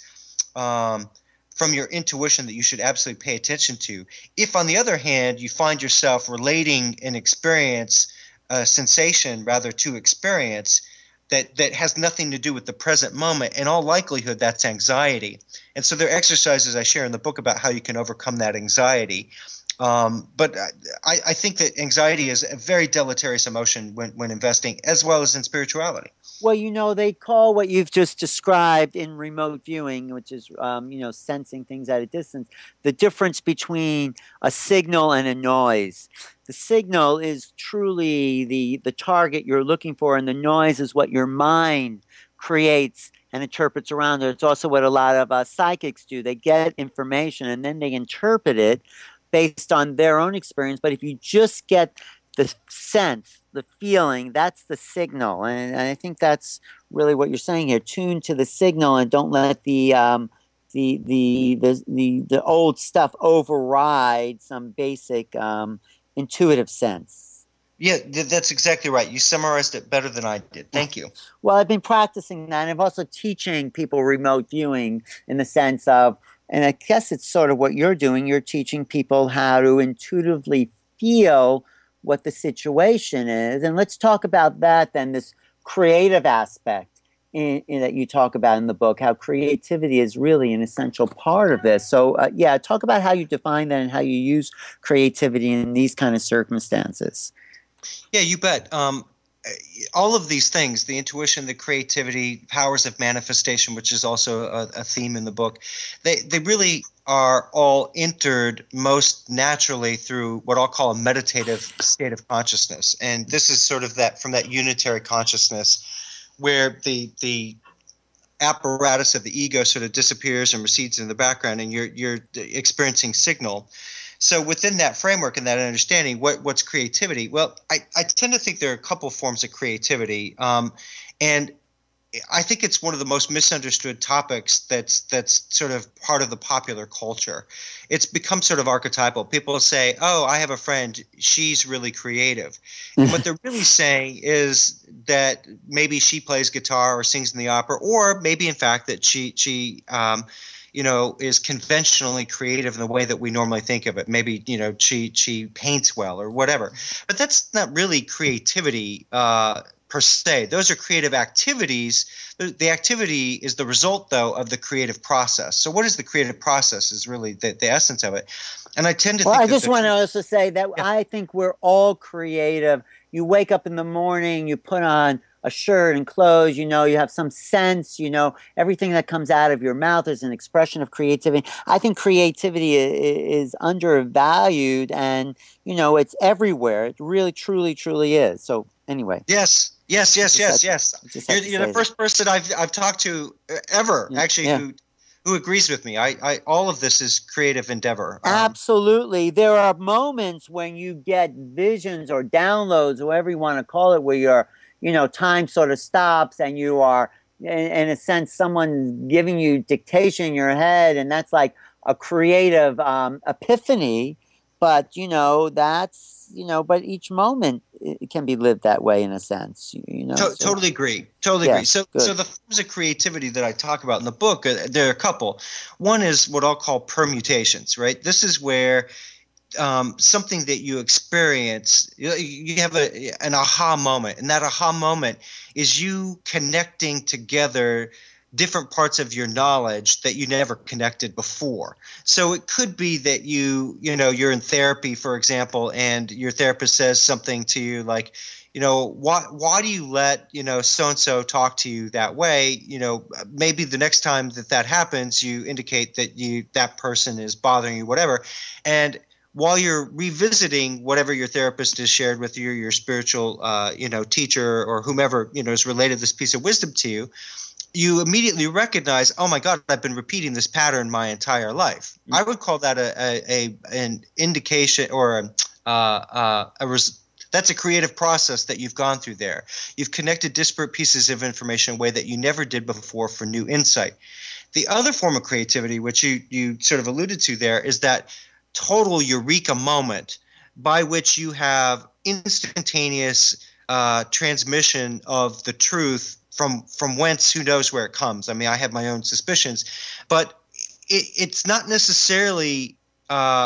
Speaker 2: um, from your intuition that you should absolutely pay attention to. If, on the other hand, you find yourself relating an experience, a sensation rather, to experience that, that has nothing to do with the present moment, in all likelihood, that's anxiety. And so there are exercises I share in the book about how you can overcome that anxiety. Um, but I, I think that anxiety is a very deleterious emotion when, when investing, as well as in spirituality.
Speaker 1: Well, you know, they call what you've just described in remote viewing, which is, um, you know, sensing things at a distance, the difference between a signal and a noise. The signal is truly the, the target you're looking for, and the noise is what your mind creates and interprets around it. It's also what a lot of uh, psychics do. They get information and then they interpret it based on their own experience. But if you just get the sense, the feeling, that's the signal. And, and I think that's really what you're saying here. Tune to the signal and don't let the um, the, the the the the old stuff override some basic um, intuitive sense.
Speaker 2: Yeah, th- that's exactly right. You summarized it better than I did. Thank you.
Speaker 1: Well, I've been practicing that, and I'm also teaching people remote viewing in the sense of, and I guess it's sort of what you're doing. You're teaching people how to intuitively feel what the situation is. And let's talk about that then, this creative aspect in, in, that you talk about in the book, how creativity is really an essential part of this. So, uh, yeah, talk about how you define that and how you use creativity in these kind of circumstances.
Speaker 2: Yeah, you bet. Um, all of these things, the intuition, the creativity, powers of manifestation, which is also a, a theme in the book, they, they really are all entered most naturally through what I'll call a meditative state of consciousness. And this is sort of that from that unitary consciousness where the the apparatus of the ego sort of disappears and recedes in the background, and you're you're experiencing signal. So within that framework and that understanding, what, what's creativity? Well, I, I tend to think there are a couple forms of creativity. Um, and I think it's one of the most misunderstood topics that's that's sort of part of the popular culture. It's become sort of archetypal. People say, oh, I have a friend, she's really creative. And what they're really saying is that maybe she plays guitar or sings in the opera, or maybe in fact that she she um, – you know, is conventionally creative in the way that we normally think of it. Maybe, you know, she she paints well or whatever. But that's not really creativity uh, per se. Those are creative activities. The, the activity is the result, though, of the creative process. So what is the creative process is really the, the essence of it. And I tend to
Speaker 1: well,
Speaker 2: think
Speaker 1: I
Speaker 2: that
Speaker 1: just
Speaker 2: the,
Speaker 1: want to also say that
Speaker 2: yeah.
Speaker 1: I think we're all creative. You wake up in the morning, you put on a shirt and clothes, you know, you have some sense, you know, everything that comes out of your mouth is an expression of creativity. I think creativity is undervalued, and, you know, it's everywhere. It really, truly, truly is. So anyway.
Speaker 2: Yes, yes, yes, yes,
Speaker 1: had,
Speaker 2: yes.
Speaker 1: You're, you're the
Speaker 2: that.
Speaker 1: first
Speaker 2: person I've I've talked to ever,
Speaker 1: yeah,
Speaker 2: actually,
Speaker 1: yeah.
Speaker 2: who who agrees with me. I, I all of this is creative endeavor. Um,
Speaker 1: Absolutely. There are moments when you get visions or downloads, whatever you want to call it, where your, you know, time sort of stops and you are, in, in a sense, someone's giving you dictation in your head, and that's like a creative um, epiphany. But, you know, that's, you know, but each moment it can be lived that way in a sense, you, you know.
Speaker 2: To-
Speaker 1: So,
Speaker 2: totally agree. Totally agree.
Speaker 1: yes,
Speaker 2: So,
Speaker 1: good.
Speaker 2: so the forms of creativity that I talk about in the book, uh, there are a couple. One is what I'll call permutations, right? This is where um, something that you experience, you, you have a, an aha moment, and that aha moment is you connecting together different parts of your knowledge that you never connected before. So it could be that you, you know, you're in therapy, for example, and your therapist says something to you like, you know, why why do you let, you know, so and so talk to you that way? You know, maybe the next time that that happens, you indicate that you that person is bothering you, whatever, and while you're revisiting whatever your therapist has shared with you, your spiritual, uh, you know, teacher or whomever, you know, has related this piece of wisdom to you, you immediately recognize, oh my God, I've been repeating this pattern my entire life. Mm-hmm. I would call that a, a, a an indication or a, uh, uh, a res- that's a creative process that you've gone through there. You've connected disparate pieces of information in a way that you never did before for new insight. The other form of creativity, which you you sort of alluded to there, is that total eureka moment by which you have instantaneous uh, transmission of the truth from from whence, who knows where it comes. I mean, I have my own suspicions, but it, it's not necessarily uh,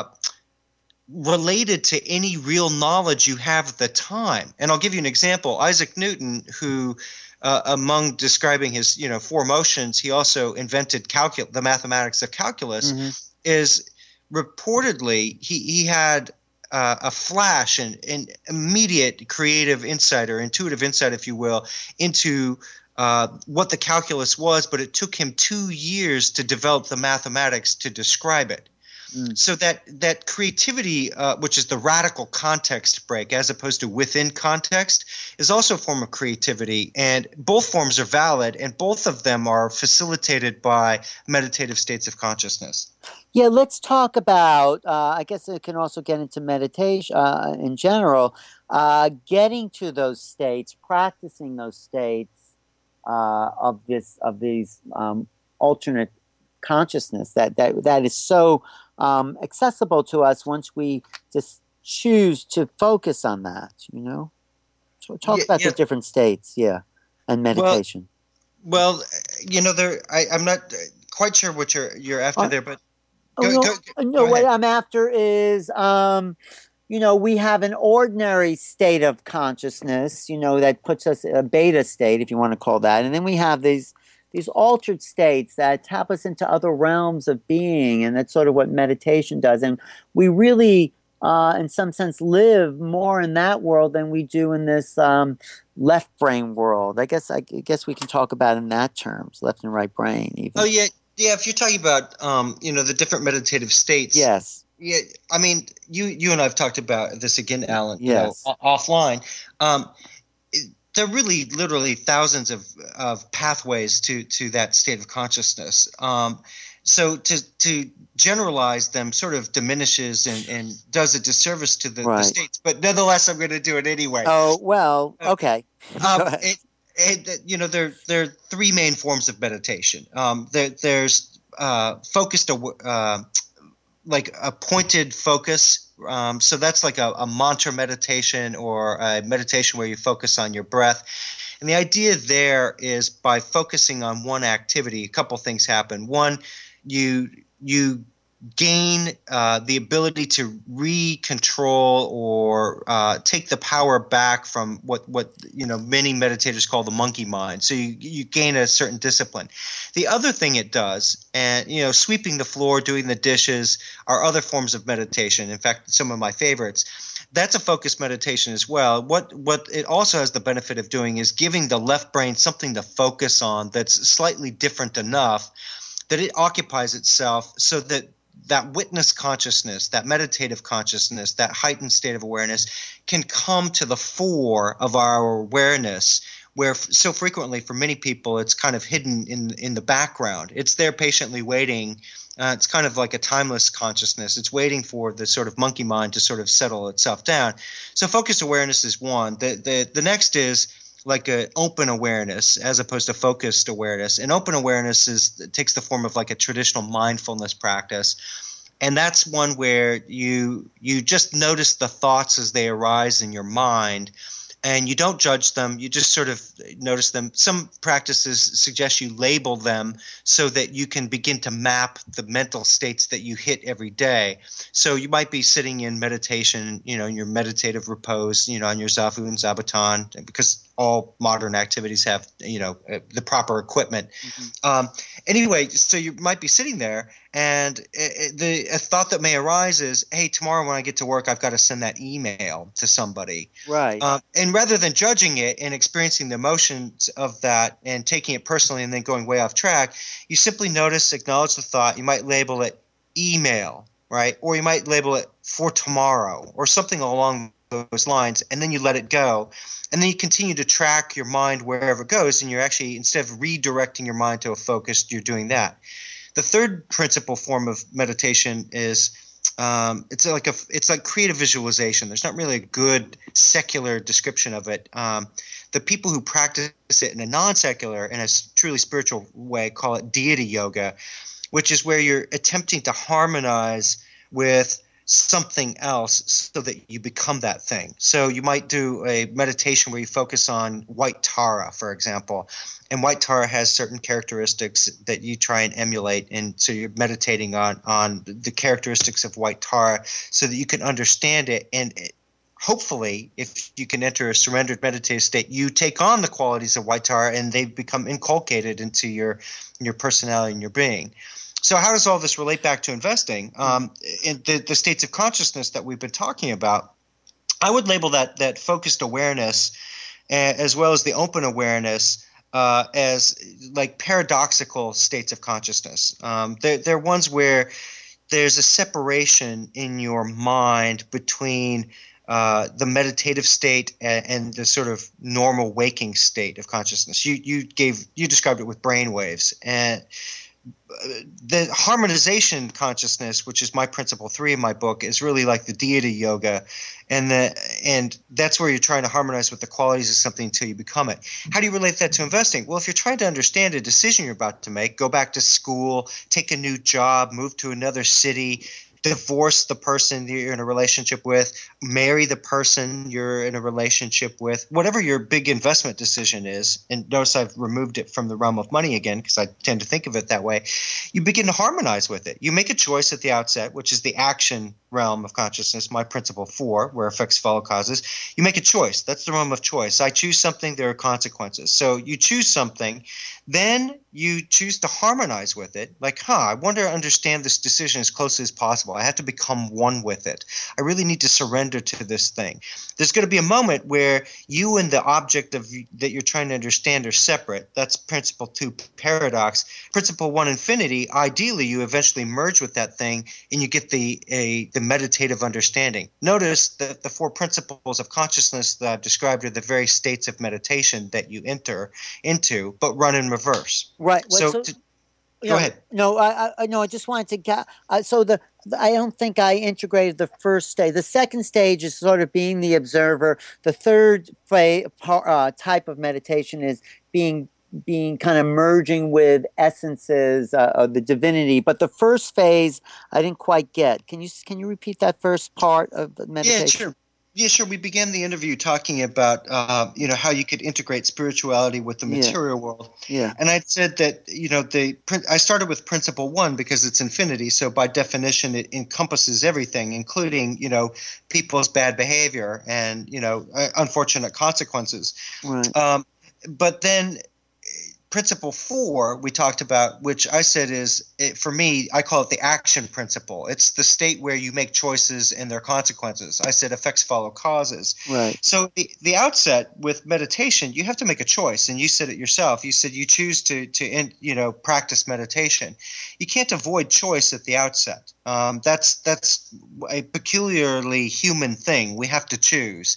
Speaker 2: related to any real knowledge you have at the time. And I'll give you an example. Isaac Newton, who uh, among describing his you know four motions, he also invented calcul- the mathematics of calculus, mm-hmm. is reportedly he, he had uh, a flash and an immediate creative insight or intuitive insight, if you will, into uh, what the calculus was, but it took him two years to develop the mathematics to describe it. Mm. So that that creativity, uh, which is the radical context break, as opposed to within context, is also a form of creativity. And both forms are valid, and both of them are facilitated by meditative states of consciousness.
Speaker 1: Yeah, let's talk about, uh, I guess it can also get into meditation uh, in general, uh, getting to those states, practicing those states uh, of this of these um, alternate consciousness that, that, that is so um, accessible to us once we just choose to focus on that, you know? So talk
Speaker 2: yeah,
Speaker 1: about
Speaker 2: yeah.
Speaker 1: the different states, yeah, and meditation.
Speaker 2: Well, well you know, there. I, I'm not quite sure what you're, you're after uh, there, but
Speaker 1: Go, oh, no, go, go, no go what I'm after is, um, you know, we have an ordinary state of consciousness, you know, that puts us a beta state, if you want to call that. And then we have these these altered states that tap us into other realms of being. And that's sort of what meditation does. And we really, uh, in some sense, live more in that world than we do in this um, left brain world. I guess I guess we can talk about it in that terms, left and right brain even.
Speaker 2: Oh, yeah. Yeah, if you're talking about, um, you know, the different meditative states.
Speaker 1: Yes.
Speaker 2: Yeah, I mean, you you and I have talked about this again, Alan. You
Speaker 1: yes.
Speaker 2: know, offline. Um, it, there are really, literally thousands of, of pathways to to that state of consciousness. Um, so to to generalize them sort of diminishes and, and does a disservice to the, right. the states. But nonetheless, I'm going to do it anyway.
Speaker 1: Oh well, okay.
Speaker 2: Um, Go ahead. It, It, you know, there there are three main forms of meditation. Um, there, there's uh, focused, uh, like a pointed focus. Um, so that's like a, a mantra meditation or a meditation where you focus on your breath. And the idea there is by focusing on one activity, a couple things happen. One, you you gain uh, the ability to re-control or uh, take the power back from what, what you know many meditators call the monkey mind. So you, you gain a certain discipline. The other thing it does, and you know, sweeping the floor, doing the dishes, are other forms of meditation. In fact, some of my favorites. That's a focused meditation as well. What what it also has the benefit of doing is giving the left brain something to focus on that's slightly different enough that it occupies itself so that that witness consciousness, that meditative consciousness, that heightened state of awareness can come to the fore of our awareness where f- so frequently for many people it's kind of hidden in in the background. It's there patiently waiting. Uh, it's kind of like a timeless consciousness. It's waiting for the sort of monkey mind to sort of settle itself down. So focused awareness is one. The the the next is like a open awareness as opposed to focused awareness. And open awareness is it takes the form of like a traditional mindfulness practice. And that's one where you you just notice the thoughts as they arise in your mind, and you don't judge them. You just sort of notice them. Some practices suggest you label them so that you can begin to map the mental states that you hit every day. So you might be sitting in meditation, you know, in your meditative repose, you know, on your Zafu and Zabuton, because all modern activities have, you know, uh, the proper equipment. Mm-hmm. Um, anyway, so you might be sitting there, and it, the a thought that may arise is, hey, tomorrow when I get to work, I've got to send that email to somebody.
Speaker 1: Right.
Speaker 2: Um, and rather than judging it and experiencing the emotions of that and taking it personally and then going way off track, you simply notice, acknowledge the thought. You might label it email, right? Or you might label it for tomorrow or something along those lines, and then you let it go. And then you continue to track your mind wherever it goes, and you're actually, instead of redirecting your mind to a focus, you're doing that. The third principal form of meditation is um, it's like a it's like creative visualization. There's not really a good secular description of it. Um, the people who practice it in a non-secular, in a truly spiritual way, call it deity yoga, which is where you're attempting to harmonize with something else so that you become that thing. So you might do a meditation where you focus on white Tara, for example, and white Tara has certain characteristics that you try and emulate, and so you're meditating on on the characteristics of white Tara so that you can understand it, and it, hopefully, if you can enter a surrendered meditative state, you take on the qualities of white Tara and they become inculcated into your your personality and your being. So how does all this relate back to investing? Um, in the, the states of consciousness that we've been talking about, I would label that that focused awareness uh, as well as the open awareness uh, as like paradoxical states of consciousness. Um, they're, they're ones where there's a separation in your mind between uh, the meditative state and, and the sort of normal waking state of consciousness. You you gave you described it with brain waves, and the harmonization consciousness, which is my principle three in my book, is really like the deity yoga, and the and that's where you're trying to harmonize with the qualities of something until you become it. How do you relate that to investing? Well, if you're trying to understand a decision you're about to make, go back to school, take a new job, move to another city, divorce the person you're in a relationship with, marry the person you're in a relationship with, whatever your big investment decision is, and notice I've removed it from the realm of money again because I tend to think of it that way, you begin to harmonize with it. You make a choice at the outset, which is the action realm of consciousness, my principle four, where effects follow causes. You make a choice. That's the realm of choice. I choose something, there are consequences. So you choose something, then you choose to harmonize with it. Like, huh, I want to understand this decision as closely as possible. I have to become one with it. I really need to surrender to this thing. There's going to be a moment where you and the object of that you're trying to understand are separate. That's principle two, paradox. Principle one, infinity. Ideally, you eventually merge with that thing and you get the a the meditative understanding. Notice that the four principles of consciousness that I've described are the very states of meditation that you enter into, but run in reverse.
Speaker 1: Right.
Speaker 2: So,
Speaker 1: so,
Speaker 2: to,
Speaker 1: you
Speaker 2: go
Speaker 1: know,
Speaker 2: ahead.
Speaker 1: No, I, I no, I just wanted to get. Uh, so the I don't think I integrated the first stage. The second stage is sort of being the observer. The third fa- uh, type of meditation is being being kind of merging with essences uh, of the divinity. But the first phase, I didn't quite get. Can you can you repeat that first part of the meditation?
Speaker 2: Yeah, sure. Yeah, sure. We began the interview talking about, uh, you know, how you could integrate spirituality with the material
Speaker 1: yeah.
Speaker 2: world.
Speaker 1: Yeah.
Speaker 2: And I said that, you know, the I started with principle one because it's infinity. So by definition, it encompasses everything, including, you know, people's bad behavior and, you know, unfortunate consequences.
Speaker 1: Right.
Speaker 2: Um, but then principle four we talked about, which I said is, it, for me, I call it the action principle. It's the state where you make choices and their consequences. I said effects follow causes.
Speaker 1: Right.
Speaker 2: So the, the outset with meditation, you have to make a choice, and you said it yourself. You said you choose to to in, you know practice meditation. You can't avoid choice at the outset. Um, that's that's a peculiarly human thing. We have to choose.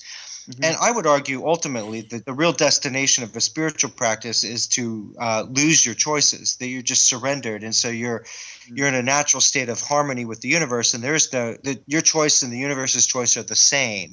Speaker 2: Mm-hmm. And I would argue ultimately that the real destination of a spiritual practice is to uh, lose your choices, that you're just surrendered. And so you're mm-hmm. you're in a natural state of harmony with the universe, and there's no the, your choice and the universe's choice are the same.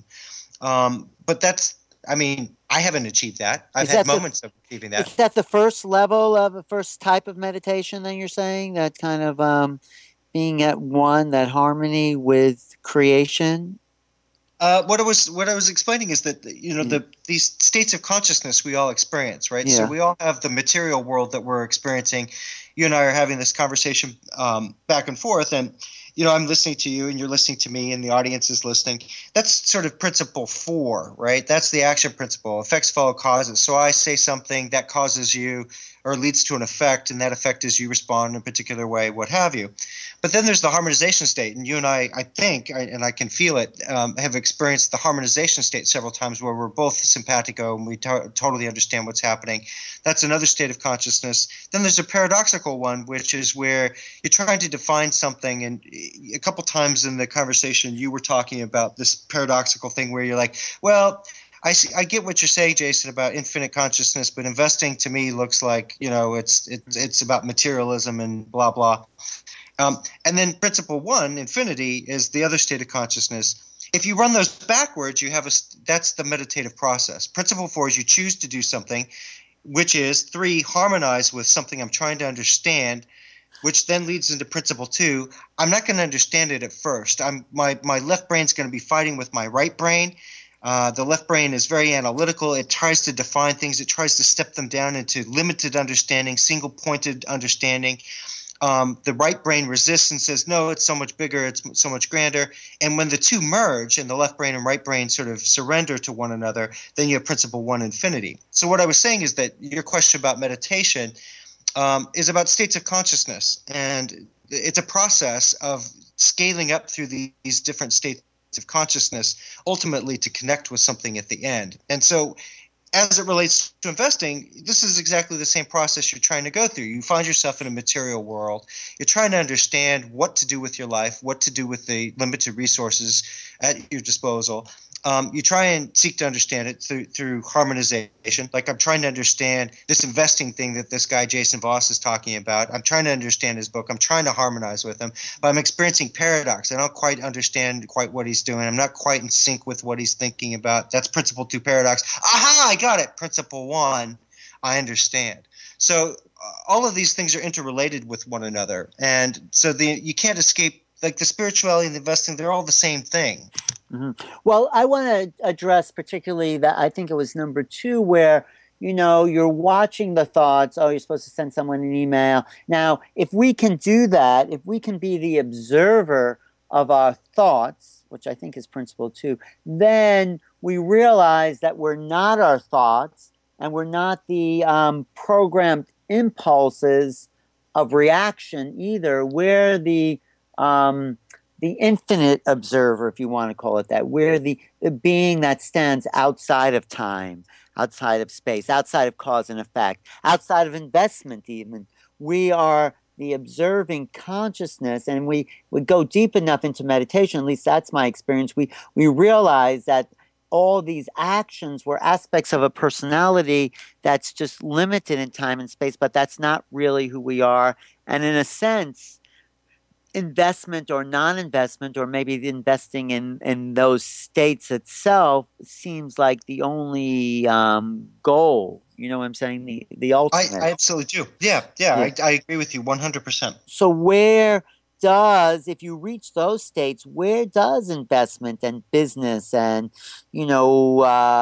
Speaker 2: Um, but that's, I mean, I haven't achieved that. I've
Speaker 1: is
Speaker 2: had
Speaker 1: that
Speaker 2: moments
Speaker 1: the,
Speaker 2: of achieving that.
Speaker 1: Is that the first level of the first type of meditation then you're saying? That kind of um, being at one, that harmony with creation?
Speaker 2: Uh, what I was what I was explaining is that you know the these states of consciousness we all experience, right?
Speaker 1: Yeah.
Speaker 2: So we all have the material world that we're experiencing. You and I are having this conversation um, back and forth, and you know I'm listening to you, and you're listening to me, and the audience is listening. That's sort of principle four, right? That's the action principle. Effects follow causes. So I say something that causes you or leads to an effect, and that effect is you respond in a particular way, what have you. But then there's the harmonization state, and you and I, I think, and I can feel it, um, have experienced the harmonization state several times where we're both simpatico and we to- totally understand what's happening. That's another state of consciousness. Then there's a paradoxical one, which is where you're trying to define something, and a couple times in the conversation you were talking about this paradoxical thing where you're like, well, I see, I get what you're saying, Jason, about infinite consciousness, but investing to me looks like, you know, it's it's it's about materialism and blah blah. Um, and then principle one, infinity, is the other state of consciousness. If you run those backwards, you have a that's the meditative process. Principle four is you choose to do something, which is three, harmonize with something I'm trying to understand, which then leads into principle two. I'm not going to understand it at first. I'm my my left brain's going to be fighting with my right brain. Uh, the left brain is very analytical. It tries to define things. It tries to step them down into limited understanding, single-pointed understanding. Um, the right brain resists and says, no, it's so much bigger, it's so much grander. And when the two merge and the left brain and right brain sort of surrender to one another, then you have principle one, infinity. So what I was saying is that your question about meditation um, is about states of consciousness. And it's a process of scaling up through the, these different states of consciousness, ultimately to connect with something at the end. And so as it relates to investing, this is exactly the same process you're trying to go through. You find yourself in a material world. You're trying to understand what to do with your life, what to do with the limited resources at your disposal. Um, you try and seek to understand it through, through harmonization. Like I'm trying to understand this investing thing that this guy Jason Voss is talking about. I'm trying to understand his book. I'm trying to harmonize with him, but I'm experiencing paradox. I don't quite understand quite what he's doing. I'm not quite in sync with what he's thinking about. That's principle two, paradox. Aha, I got it. Principle one, I understand. So uh, all of these things are interrelated with one another, and so the you can't escape. Like the spirituality and the investing, they're all the same thing.
Speaker 1: Mm-hmm. Well, I want to address particularly that I think it was number two where, you know, you're watching the thoughts. Oh, you're supposed to send someone an email. Now, if we can do that, if we can be the observer of our thoughts, which I think is principle two, then we realize that we're not our thoughts and we're not the um, programmed impulses of reaction either. We're the Um, the infinite observer, if you want to call it that. We're the, the being that stands outside of time, outside of space, outside of cause and effect, outside of investment even. We are the observing consciousness, and we would go deep enough into meditation, at least that's my experience, we, we realize that all these actions were aspects of a personality that's just limited in time and space, but that's not really who we are. And in a sense, investment or non-investment, or maybe the investing in, in those states itself seems like the only um, goal. You know what I'm saying? The the ultimate.
Speaker 2: I, I absolutely do. Yeah, yeah,
Speaker 1: yeah.
Speaker 2: I, I agree with you one hundred percent.
Speaker 1: So where does, if you reach those states, where does investment and business and, you know,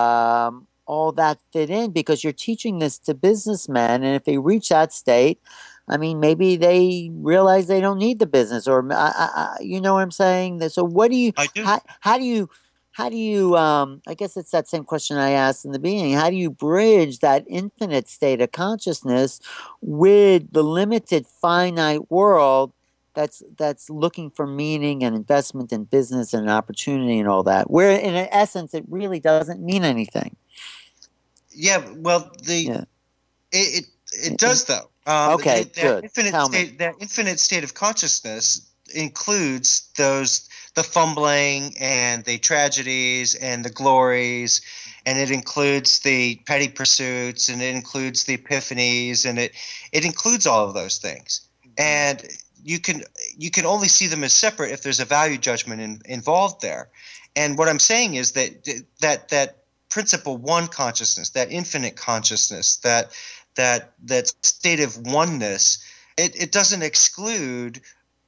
Speaker 1: um, all that fit in? Because you're teaching this to businessmen, and if they reach that state, I mean, maybe they realize they don't need the business, or I, I, you know what I'm saying. So, what do you?
Speaker 2: I do.
Speaker 1: How, how do you? How do you? Um, I guess it's that same question I asked in the beginning. How do you bridge that infinite state of consciousness with the limited, finite world that's that's looking for meaning and investment and business and opportunity and all that? Where, in essence, it really doesn't mean anything.
Speaker 2: Yeah. Well, the
Speaker 1: Yeah.
Speaker 2: it it, it does though. Um,
Speaker 1: okay,
Speaker 2: the, that
Speaker 1: good.
Speaker 2: Infinite
Speaker 1: Tell
Speaker 2: state,
Speaker 1: me.
Speaker 2: that infinite state of consciousness includes those the fumbling and the tragedies and the glories and it includes the petty pursuits, and it includes the epiphanies, and it it includes all of those things. And you can you can only see them as separate if there's a value judgment in, involved there. And what I'm saying is that that that principle one consciousness, that infinite consciousness, that that that state of oneness, it, it doesn't exclude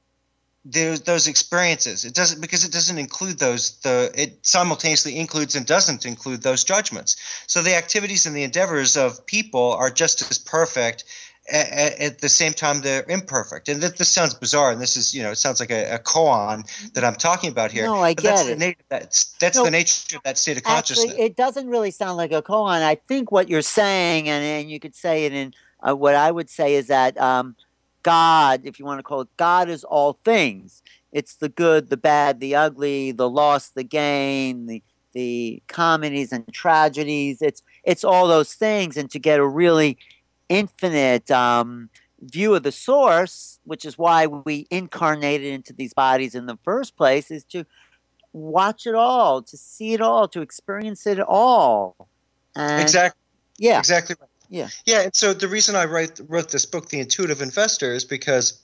Speaker 2: those those experiences. It doesn't, because it doesn't include those. The it simultaneously includes and doesn't include those judgments. So the activities and the endeavors of people are just as perfect. At, at the same time, they're imperfect. And that, this sounds bizarre, and this is, you know, it sounds like a, a koan that I'm talking about here.
Speaker 1: No, I
Speaker 2: but
Speaker 1: get
Speaker 2: that's
Speaker 1: it.
Speaker 2: The nat- that's that's
Speaker 1: no,
Speaker 2: the nature of that state of consciousness.
Speaker 1: Actually, it doesn't really sound like a koan. I think what you're saying, and, and you could say it in uh, what I would say is that um, God, if you want to call it, God is all things. It's the good, the bad, the ugly, the loss, the gain, the the comedies and tragedies. It's it's all those things, and to get a really infinite um, view of the source, which is why we incarnated into these bodies in the first place, is to watch it all, to see it all, to experience it all. And
Speaker 2: exactly.
Speaker 1: Yeah.
Speaker 2: Exactly right.
Speaker 1: Yeah.
Speaker 2: Yeah. And so the reason I write, wrote this book, The Intuitive Investor, is because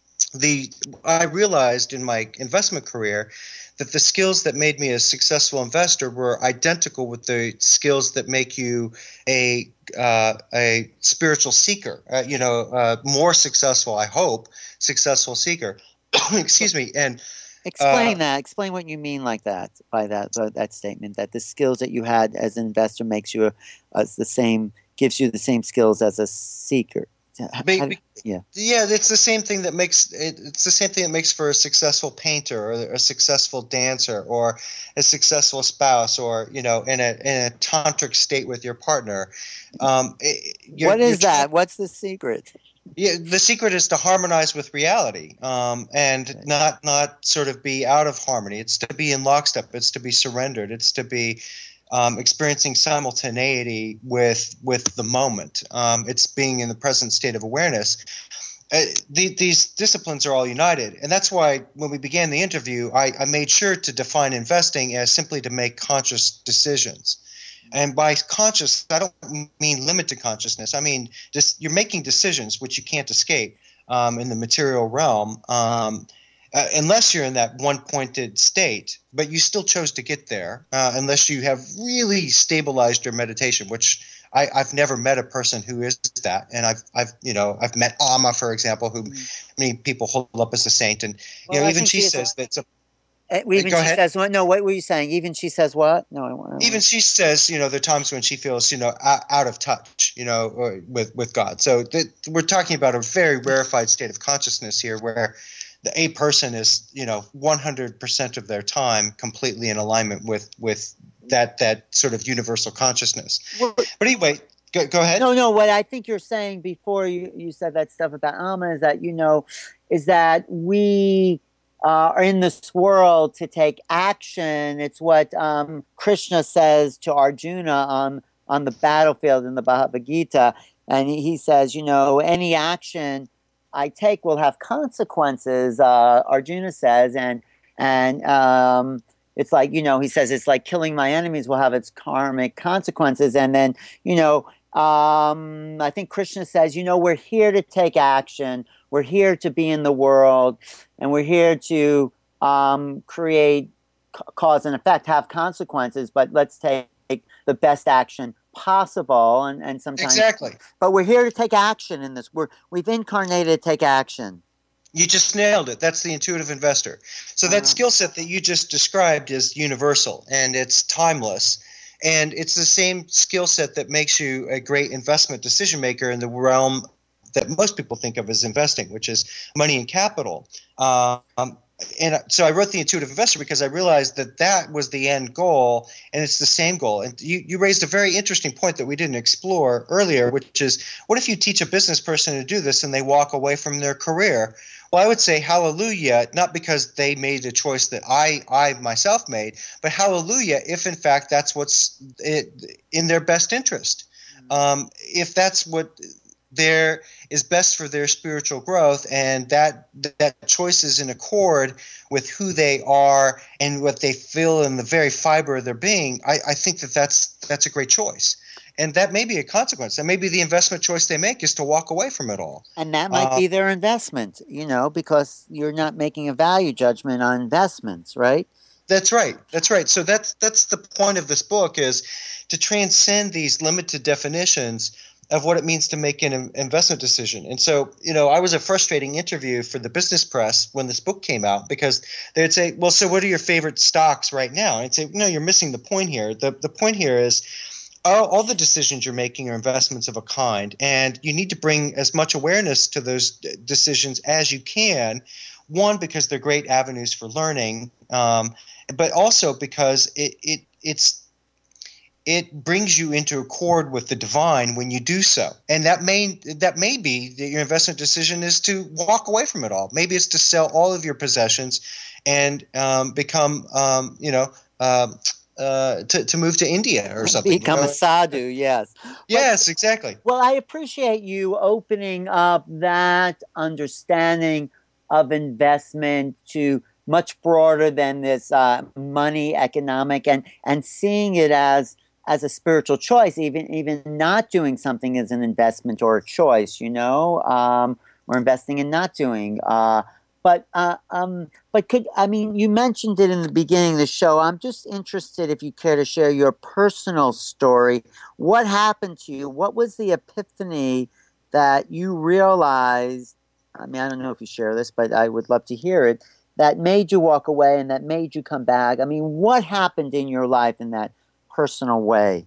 Speaker 2: the I realized in my investment career that the skills that made me a successful investor were identical with the skills that make you a uh, a spiritual seeker. Uh, you know, uh, more successful, I hope, successful seeker. Excuse me. And
Speaker 1: explain
Speaker 2: uh,
Speaker 1: that. Explain what you mean like that by that by that statement. That the skills that you had as an investor makes you as the same gives you the same skills as a seeker. How,
Speaker 2: be,
Speaker 1: how, yeah,
Speaker 2: yeah, it's the same thing that makes it, it's the same thing that makes for a successful painter or a successful dancer or a successful spouse, or, you know, in a in a tantric state with your partner. Um,
Speaker 1: what is that? What's the secret?
Speaker 2: Yeah, the secret is to harmonize with reality, um, and okay. not not sort of be out of harmony. It's to be in lockstep. It's to be surrendered. It's to be Um, experiencing simultaneity with with the moment. Um, it's being in the present state of awareness. Uh, the, these disciplines are all united, and that's why when we began the interview, I, I made sure to define investing as simply to make conscious decisions. And by conscious, I don't mean limited consciousness. I mean just you're making decisions which you can't escape um, in the material realm. Um, Uh, unless you're in that one-pointed state, but you still chose to get there, uh, unless you have really stabilized your meditation, which I, I've never met a person who is that. And I've, I've, you know, I've met Amma, for example, who many people hold up as a saint, and
Speaker 1: well,
Speaker 2: you know,
Speaker 1: I
Speaker 2: even she, she says
Speaker 1: that.
Speaker 2: It's a,
Speaker 1: even
Speaker 2: go
Speaker 1: she
Speaker 2: ahead.
Speaker 1: says what? No, what were you saying? Even she says what? No, I want.
Speaker 2: Even she says, you know, there are times when she feels, you know, out, out of touch, you know, with with God. So th- we're talking about a very rarefied state of consciousness here, where the a person is, you know, one hundred percent of their time completely in alignment with with that that sort of universal consciousness. Well, but anyway, go, go ahead.
Speaker 1: No, no. What I think you're saying before you, you said that stuff about Amma is that, you know, is that we uh, are in this world to take action. It's what um, Krishna says to Arjuna on, on the battlefield in the Bhagavad Gita. And he, he says, you know, any action I take will have consequences, uh, Arjuna says, and and um, it's like, you know, he says it's like killing my enemies will have its karmic consequences. And then, you know, um, I think Krishna says, you know, we're here to take action. We're here to be in the world, and we're here to um, create cause and effect, have consequences, but let's take the best action possible, and, and sometimes
Speaker 2: exactly.
Speaker 1: But we're here to take action in this. We're we've incarnated to take action.
Speaker 2: You just nailed it. That's the intuitive investor. So that uh-huh. skill set that you just described is universal, and it's timeless, and it's the same skill set that makes you a great investment decision maker in the realm that most people think of as investing, which is money and capital. Um, And so I wrote The Intuitive Investor because I realized that that was the end goal, and it's the same goal. And you, you raised a very interesting point that we didn't explore earlier, which is, what if you teach a business person to do this and they walk away from their career? Well, I would say hallelujah, not because they made a choice that I, I myself made, but hallelujah if, in fact, that's what's in their best interest. Um, if that's what there is best for their spiritual growth, and that that choice is in accord with who they are and what they feel in the very fiber of their being, I, I think that that's that's a great choice. And that may be a consequence. That may be the investment choice they make, is to walk away from it all.
Speaker 1: And that might
Speaker 2: Uh,
Speaker 1: be their investment, you know, because you're not making a value judgment on investments, right?
Speaker 2: That's right. That's right. So that's that's the point of this book, is to transcend these limited definitions of what it means to make an investment decision. And so, you know, I was a frustrating interview for the business press when this book came out, because they'd say, well, so what are your favorite stocks right now? And I'd say, no, you're missing the point here. The the point here is all, all the decisions you're making are investments of a kind, and you need to bring as much awareness to those d- decisions as you can. One, because they're great avenues for learning, um, but also because it, it it's it brings you into accord with the divine when you do so. And that may that may be that your investment decision is to walk away from it all. Maybe it's to sell all of your possessions and um, become, um, you know, um, uh, to, to move to India or something. You
Speaker 1: Become a
Speaker 2: know?
Speaker 1: sadhu, yes. But
Speaker 2: Yes, exactly.
Speaker 1: well, I appreciate you opening up that understanding of investment to much broader than this uh, money, economic, and and seeing it as as a spiritual choice. Even even not doing something is an investment or a choice, you know, um, or investing and not doing. Uh, but uh, um, but could I mean, you mentioned it in the beginning of the show. I'm just interested if you care to share your personal story. What happened to you? What was the epiphany that you realized? I mean, I don't know if you share this, but I would love to hear it. That made you walk away and that made you come back. I mean, what happened in your life in that personal way?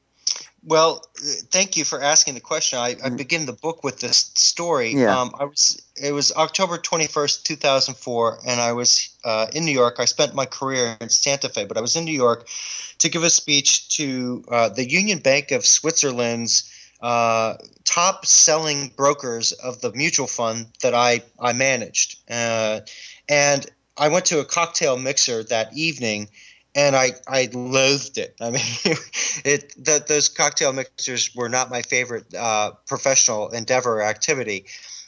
Speaker 2: Well, thank you for asking the question. I, I
Speaker 1: Mm,
Speaker 2: begin the book with this story.
Speaker 1: yeah.
Speaker 2: Um, I was it was October twenty-first, two thousand four, and I was uh, in New York. I spent my career in Santa Fe, but I was in New York to give a speech to uh, the Union Bank of Switzerland's uh, top selling brokers of the mutual fund that I I managed, uh, and I went to a cocktail mixer that evening, and I, I loathed it. I mean, it the, those cocktail mixers were not my favorite uh, professional endeavor or activity,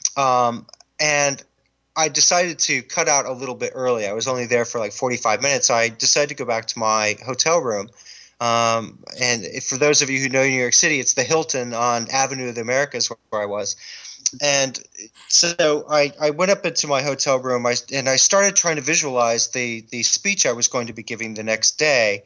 Speaker 2: um, and I decided to cut out a little bit early. I was only there for like forty-five minutes. So I decided to go back to my hotel room. Um, and if, for those of you who know New York City, it's the Hilton on Avenue of the Americas where I was. And so I, I went up into my hotel room I, and I started trying to visualize the, the speech I was going to be giving the next day.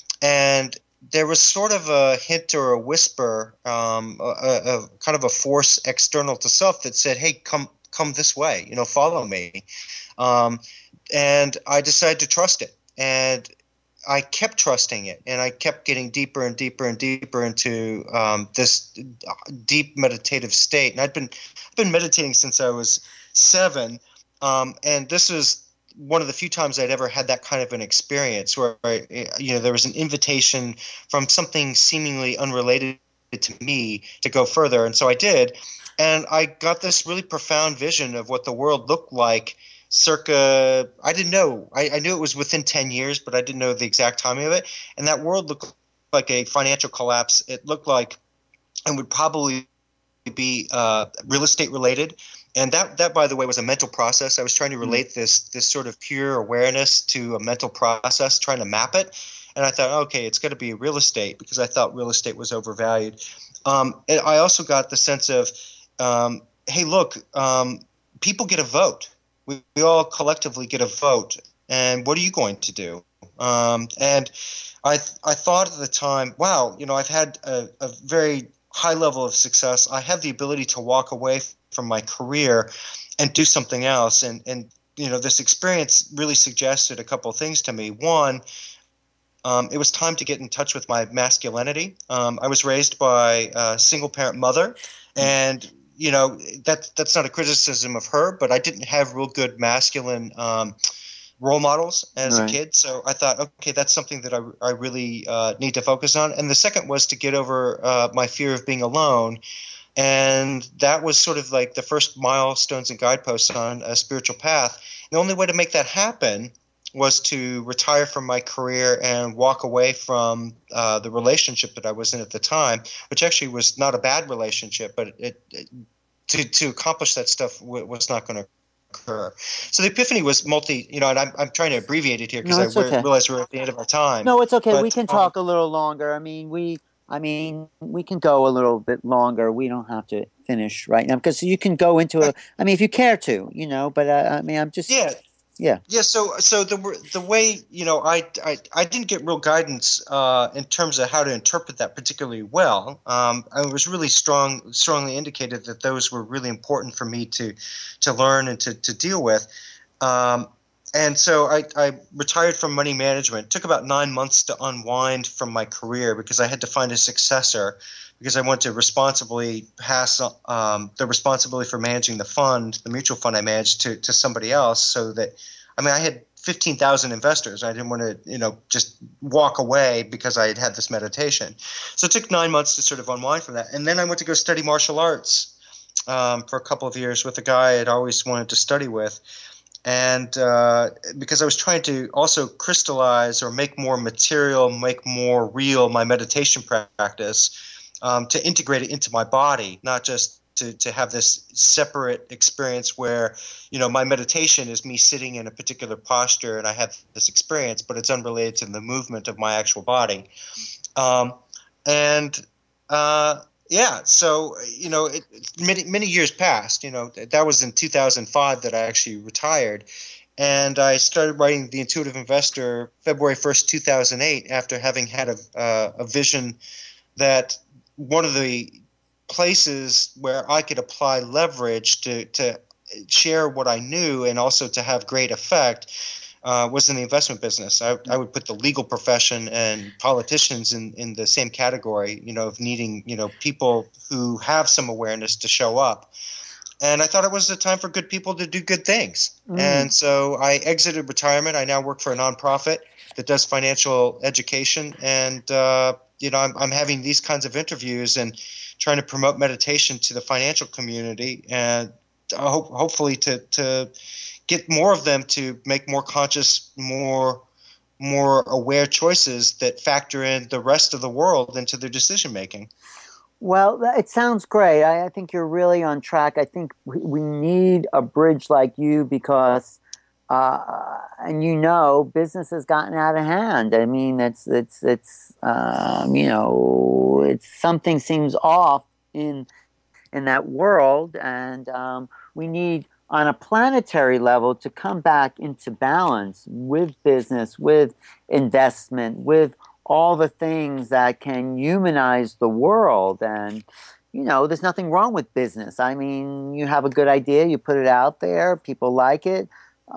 Speaker 2: And there was sort of a hint or a whisper, um, a, a kind of a force external to self that said, hey, come come this way, you know, follow me. Um, and I decided to trust it. And I kept trusting it, and I kept getting deeper and deeper and deeper into um, this deep meditative state. And I'd been I've been meditating since I was seven, um, and this was one of the few times I'd ever had that kind of an experience where I, you know there was an invitation from something seemingly unrelated to me to go further, and so I did, and I got this really profound vision of what the world looked like. Circa, I didn't know. I, I knew it was within ten years, but I didn't know the exact timing of it. And that world looked like a financial collapse. It looked like it would probably be uh, real estate related. And that, that, by the way, was a mental process. I was trying to relate this this sort of pure awareness to a mental process, trying to map it. And I thought, okay, it's going to be real estate, because I thought real estate was overvalued. Um, and I also got the sense of, um, hey, look, um, people get a vote. We, we all collectively get a vote, and what are you going to do? Um, and I I thought at the time, wow, you know, I've had a, a very high level of success. I have the ability to walk away from my career and do something else. And and you know, this experience really suggested a couple of things to me. One, um, it was time to get in touch with my masculinity. Um, I was raised by a single parent mother, and you know, that that's not a criticism of her, but I didn't have real good masculine um, role models as a
Speaker 1: Right.
Speaker 2: kid. So I thought, okay, that's something that I, I really uh, need to focus on. And the second was to get over uh, my fear of being alone. And that was sort of like the first milestones and guideposts on a spiritual path. The only way to make that happen was to retire from my career and walk away from uh, the relationship that I was in at the time, which actually was not a bad relationship, but it, it to to accomplish that stuff w- was not going to occur. So the epiphany was multi, you know, and I'm I'm trying to abbreviate it here because
Speaker 1: No,
Speaker 2: I
Speaker 1: it's
Speaker 2: re-
Speaker 1: okay.
Speaker 2: realize we're at the end of our time.
Speaker 1: No, it's okay. We
Speaker 2: But
Speaker 1: can
Speaker 2: um,
Speaker 1: talk a little longer. I mean, we, I mean, we can go a little bit longer. We don't have to finish right now because you can go into a. I mean, if you care to, you know. But uh, I mean, I'm just,
Speaker 2: yeah,
Speaker 1: yeah.
Speaker 2: Yeah, so so the the way you know I I, I didn't get real guidance uh, in terms of how to interpret that particularly well. Um, I was really strong strongly indicated that those were really important for me to to learn and to to deal with. Um, and so I, I retired from money management. It took about nine months to unwind from my career because I had to find a successor because I wanted to responsibly pass um, the responsibility for managing the fund, the mutual fund I managed, to to somebody else so that I mean, I had fifteen thousand investors. I didn't want to, you know, just walk away because I had had this meditation. So it took nine months to sort of unwind from that. And then I went to go study martial arts um, for a couple of years with a guy I'd always wanted to study with. And uh, because I was trying to also crystallize or make more material, make more real my meditation practice um, to integrate it into my body, not just to, to have this separate experience where, you know, my meditation is me sitting in a particular posture and I have this experience, but it's unrelated to the movement of my actual body. Um, and uh, yeah, so, you know, it, many, many years passed. You know, that was in two thousand five that I actually retired. And I started writing The Intuitive Investor February first, two thousand eight, after having had a, uh, a vision that one of the places where I could apply leverage to, to share what I knew and also to have great effect uh, was in the investment business. I, I would put the legal profession and politicians in, in the same category, you know, of needing, you know, people who have some awareness to show up. And I thought it was the time for good people to do good things.
Speaker 1: Mm.
Speaker 2: And so I exited retirement. I now work for a nonprofit that does financial education. And, uh, you know, I'm, I'm having these kinds of interviews and trying to promote meditation to the financial community and uh, hope, hopefully to, to get more of them to make more conscious, more more aware choices that factor in the rest of the world into their decision making.
Speaker 1: Well, it sounds great. I, I think you're really on track. I think we, we need a bridge like you because, uh, and you know, business has gotten out of hand. I mean, it's it's it's um, you know, it's something seems off in in that world, and um, we need on a planetary level to come back into balance with business, with investment, with all the things that can humanize the world. And you know, there's nothing wrong with business. I mean, you have a good idea, you put it out there, people like it,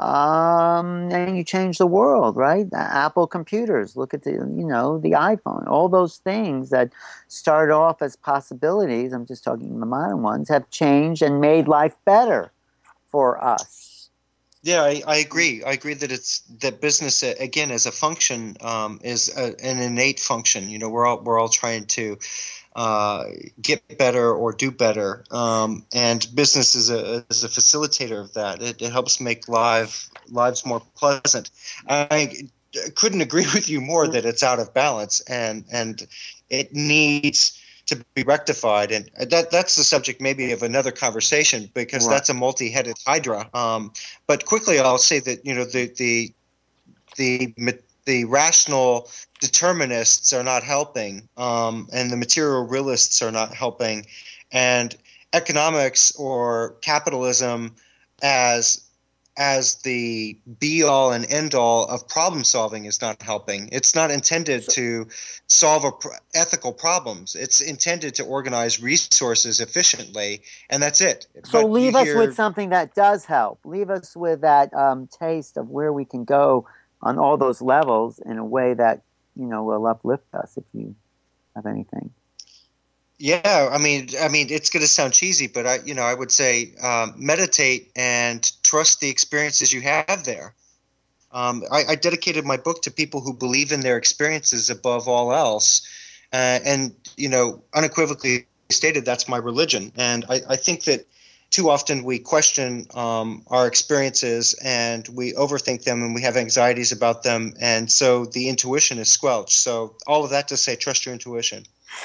Speaker 1: um, and you change the world, right? Apple computers, look at the, you know, the iPhone, all those things that started off as possibilities, I'm just talking the modern ones, have changed and made life better for us.
Speaker 2: Yeah, I, I agree. I agree that it's that business uh, again as a function um, is a, an innate function. You know, we're all we're all trying to uh, get better or do better, um, and business is a is a facilitator of that. It, it helps make live lives more pleasant. I couldn't agree with you more that it's out of balance and and it needs to be rectified, and that that's the subject maybe of another conversation because
Speaker 1: Right.
Speaker 2: that's a multi-headed hydra. Um, but quickly, I'll say that you know the the the the rational determinists are not helping, um, and the material realists are not helping, and economics or capitalism as as the be all and end all of problem solving is not helping. It's not intended
Speaker 1: So,
Speaker 2: to solve a pr- ethical problems. It's intended to organize resources efficiently, and that's it.
Speaker 1: so
Speaker 2: But you
Speaker 1: leave us with
Speaker 2: hear,
Speaker 1: something that does help. Leave us with that um, taste of where we can go on all those levels in a way that, you know, will uplift us if you have anything.
Speaker 2: yeah, I mean, I mean, it's going to sound cheesy, but I, you know, I would say um, meditate and trust the experiences you have there. Um, I, I dedicated my book to people who believe in their experiences above all else, uh, and you know, unequivocally stated that's my religion. And I, I think that too often we question um, our experiences and we overthink them and we have anxieties about them. And so the intuition is squelched. So all of that to say, trust your intuition.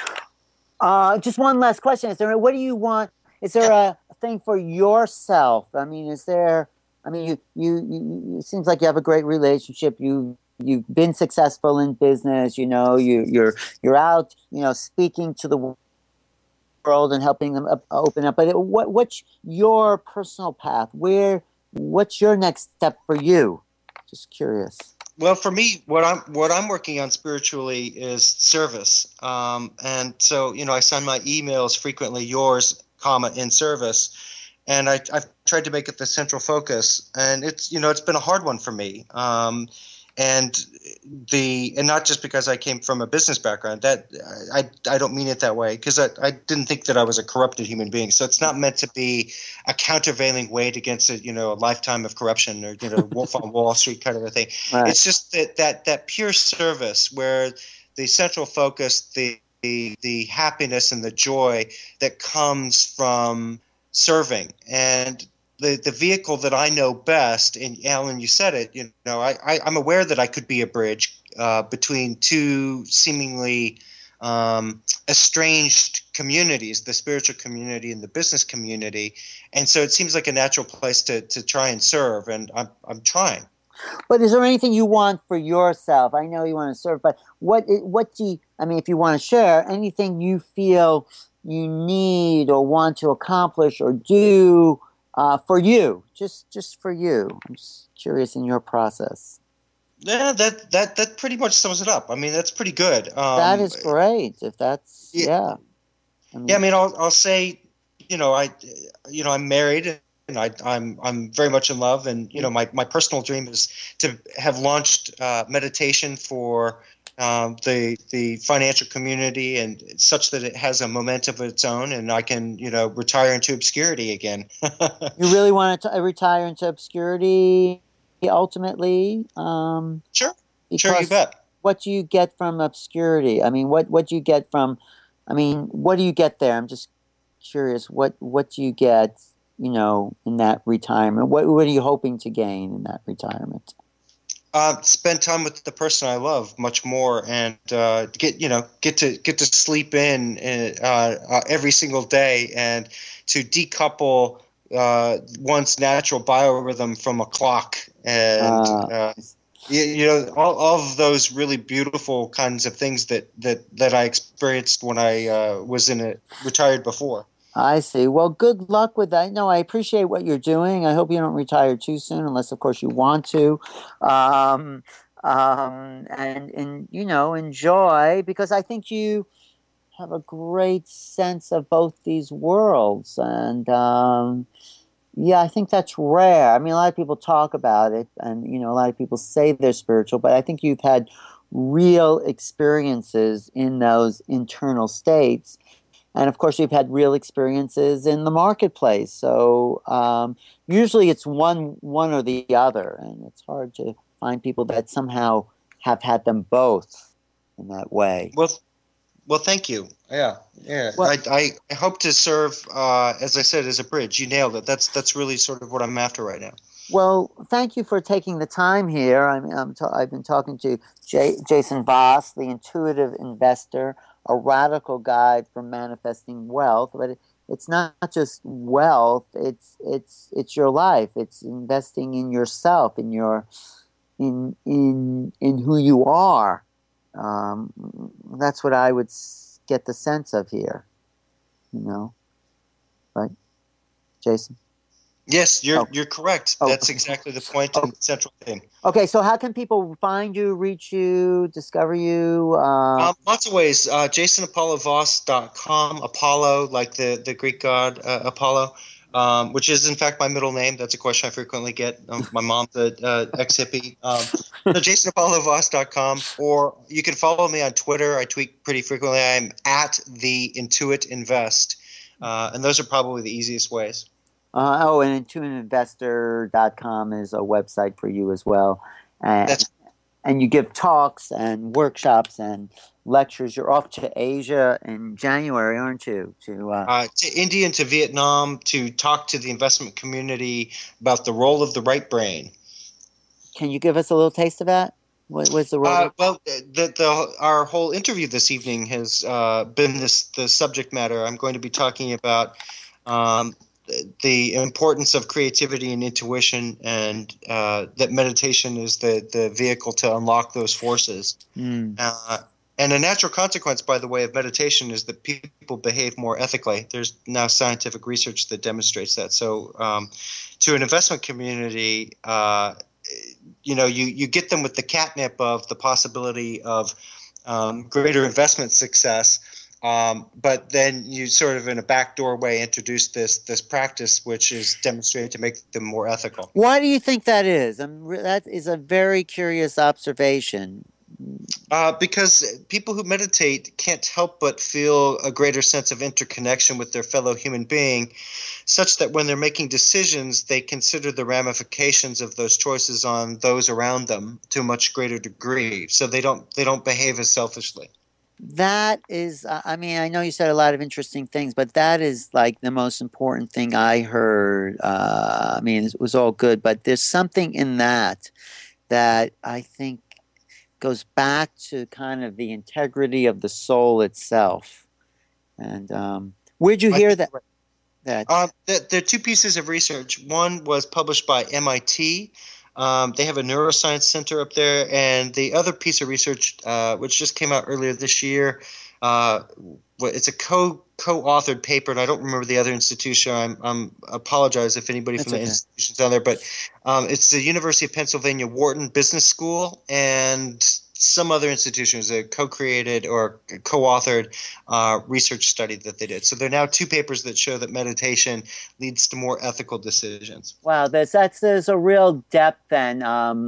Speaker 1: Uh, just one last question. Is there, what do you want? Is there a thing for yourself? I mean, is there, I mean, you, you, you it seems like you have a great relationship. You, you've been successful in business, you know, you, you're, you're out, you know, speaking to the world and helping them up, open up. But what, what's your personal path? Where, what's your next step for you? Just curious.
Speaker 2: Well, for me, what I'm what I'm working on spiritually is service, um, and so you know I send my emails frequently, yours, comma in service, and I, I've tried to make it the central focus, and it's you know it's been a hard one for me, um, and the and not just because I came from a business background. That I I don't mean it that way because I, I didn't think that I was a corrupted human being. So it's not meant to be a countervailing weight against a you know a lifetime of corruption or you know Wolf on Wall Street kind of a thing. Right. It's just that that that pure service where the central focus, the the the happiness and the joy that comes from serving. And the the vehicle that I know best, and Alan, you said it, you know, I, I, I'm aware that I could be a bridge uh, between two seemingly um, estranged communities, the spiritual community and the business community. And so it seems like a natural place to to try and serve, and I'm I'm trying.
Speaker 1: But is there anything you want for yourself? I know you want to serve, but what what do you, I mean, if you want to share, anything you feel you need or want to accomplish or do Uh, for you, just just for you. I'm just curious in your process.
Speaker 2: Yeah, that that that pretty much sums it up. I mean, that's pretty good. Um,
Speaker 1: that is great. If that's yeah, yeah.
Speaker 2: I mean, yeah, I mean, I'll I'll say, you know, I, you know, I'm married and I I'm I'm very much in love, and you know, my my personal dream is to have launched uh, meditation for um, the the financial community, and such that it has a momentum of its own, and I can you know retire into obscurity again.
Speaker 1: You really want to retire into obscurity ultimately? Um,
Speaker 2: sure, sure, you bet.
Speaker 1: What do you get from obscurity? I mean, what what do you get from? I mean, what do you get there? I'm just curious. What what do you get? You know, in that retirement, what what are you hoping to gain in that retirement?
Speaker 2: Uh, spend time with the person I love much more, and uh, get you know get to get to sleep in uh, uh, every single day, and to decouple uh, one's natural biorhythm from a clock, and uh, uh, you, you know all, all of those really beautiful kinds of things that that, that I experienced when I uh, was in a retired before.
Speaker 1: I see. Well, good luck with that. No, I appreciate what you're doing. I hope you don't retire too soon, unless, of course, you want to. Um, um, and, and, you know, enjoy, because I think you have a great sense of both these worlds. And, um, yeah, I think that's rare. I mean, a lot of people talk about it, and, you know, a lot of people say they're spiritual, but I think you've had real experiences in those internal states. And of course, you've had real experiences in the marketplace. So um, usually it's one one or the other. And it's hard to find people that somehow have had them both in that way.
Speaker 2: Well, well, thank you. Yeah, yeah. Well, I, I hope to serve, uh, as I said, as a bridge. You nailed it. That's that's really sort of what I'm after right now.
Speaker 1: Well, thank you for taking the time here. I mean, I'm ta- I've been talking to J- Jason Voss, the intuitive investor, a radical guide for manifesting wealth. But it, it's not just wealth; it's it's it's your life. It's investing in yourself, in your in in in who you are. Um, that's what I would get the sense of here. You know, right, Jason?
Speaker 2: Yes, you're oh. you're correct. Oh. That's exactly the point oh. and the central thing.
Speaker 1: Okay, so how can people find you, reach you, discover you? Uh...
Speaker 2: Um, lots of ways. Uh, jason apollo voss dot com, Apollo, like the, the Greek god uh, Apollo, um, which is in fact my middle name. That's a question I frequently get. Um, my mom's an uh, ex-hippie. Um, so jason apollo voss dot com, or you can follow me on Twitter. I tweet pretty frequently. I'm at the Intuit Invest, uh, and those are probably the easiest ways.
Speaker 1: Uh, oh, and intuitive investor dot com is a website for you as well. And,
Speaker 2: That's
Speaker 1: and you give talks and workshops and lectures. You're off to Asia in January, aren't you? To uh,
Speaker 2: Uh, to India and to Vietnam to talk to the investment community about the role of the right brain.
Speaker 1: Can you give us a little taste of that? What was the role?
Speaker 2: Uh, well, the, the our whole interview this evening has uh, been this the subject matter. I'm going to be talking about um, the importance of creativity and intuition, and uh, that meditation is the the vehicle to unlock those forces.
Speaker 1: Mm.
Speaker 2: Uh, and a natural consequence, by the way, of meditation is that people behave more ethically. There's now scientific research that demonstrates that. So, um, to an investment community, uh, you know, you, you get them with the catnip of the possibility of um, greater investment success, um, but then you sort of in a backdoor way introduce this this practice, which is demonstrated to make them more ethical.
Speaker 1: Why do you think that is? I'm, that is a very curious observation.
Speaker 2: Uh, because people who meditate can't help but feel a greater sense of interconnection with their fellow human being, such that when they're making decisions, they consider the ramifications of those choices on those around them to a much greater degree. So they don't they don't behave as selfishly.
Speaker 1: That is, I mean, I know you said a lot of interesting things, but that is like the most important thing I heard. Uh, I mean, it was all good, but there's something in that that I think goes back to kind of the integrity of the soul itself. And um, where'd you hear that? that?
Speaker 2: Uh, there, there are two pieces of research. One was published by M I T. Um, they have a neuroscience center up there. And the other piece of research, uh, which just came out earlier this year, uh, it's a co co-authored paper, and I don't remember the other institution. I'm, I'm apologize if anybody
Speaker 1: That's
Speaker 2: from the
Speaker 1: okay.
Speaker 2: institution's out there, but um, it's the University of Pennsylvania Wharton Business School and some other institution is a co-created or co-authored uh, research study that they did. So there are now two papers that show that meditation leads to more ethical decisions.
Speaker 1: Wow, there's that's there's a real depth and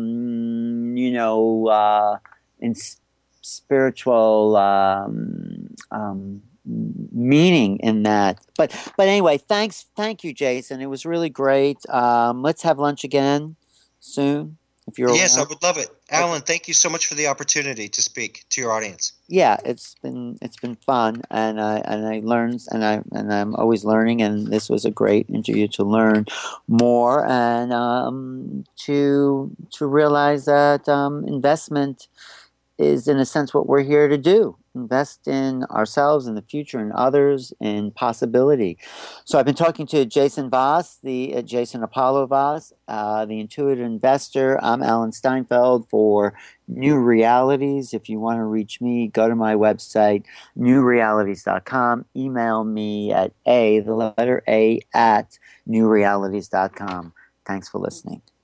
Speaker 1: um, you know uh, in s- spiritual um, um, meaning in that. But but anyway, thanks, thank you, Jason. It was really great. Um, let's have lunch again soon if you're
Speaker 2: Yes, I
Speaker 1: around.
Speaker 2: would love it.
Speaker 1: Okay.
Speaker 2: Alan, thank you so much for the opportunity to speak to your audience.
Speaker 1: Yeah, it's been it's been fun, and I and I learned, and I and I'm always learning, and this was a great interview to learn more and um, to to realize that um, investment is, in a sense, what we're here to do: invest in ourselves, in the future, in others, in possibility. So I've been talking to Jason Voss, the uh, Jason Apollo Voss, uh, the intuitive investor. I'm Alan Steinfeld for New Realities. If you want to reach me, go to my website, new realities dot com. Email me at A, the letter A, at new realities dot com. Thanks for listening.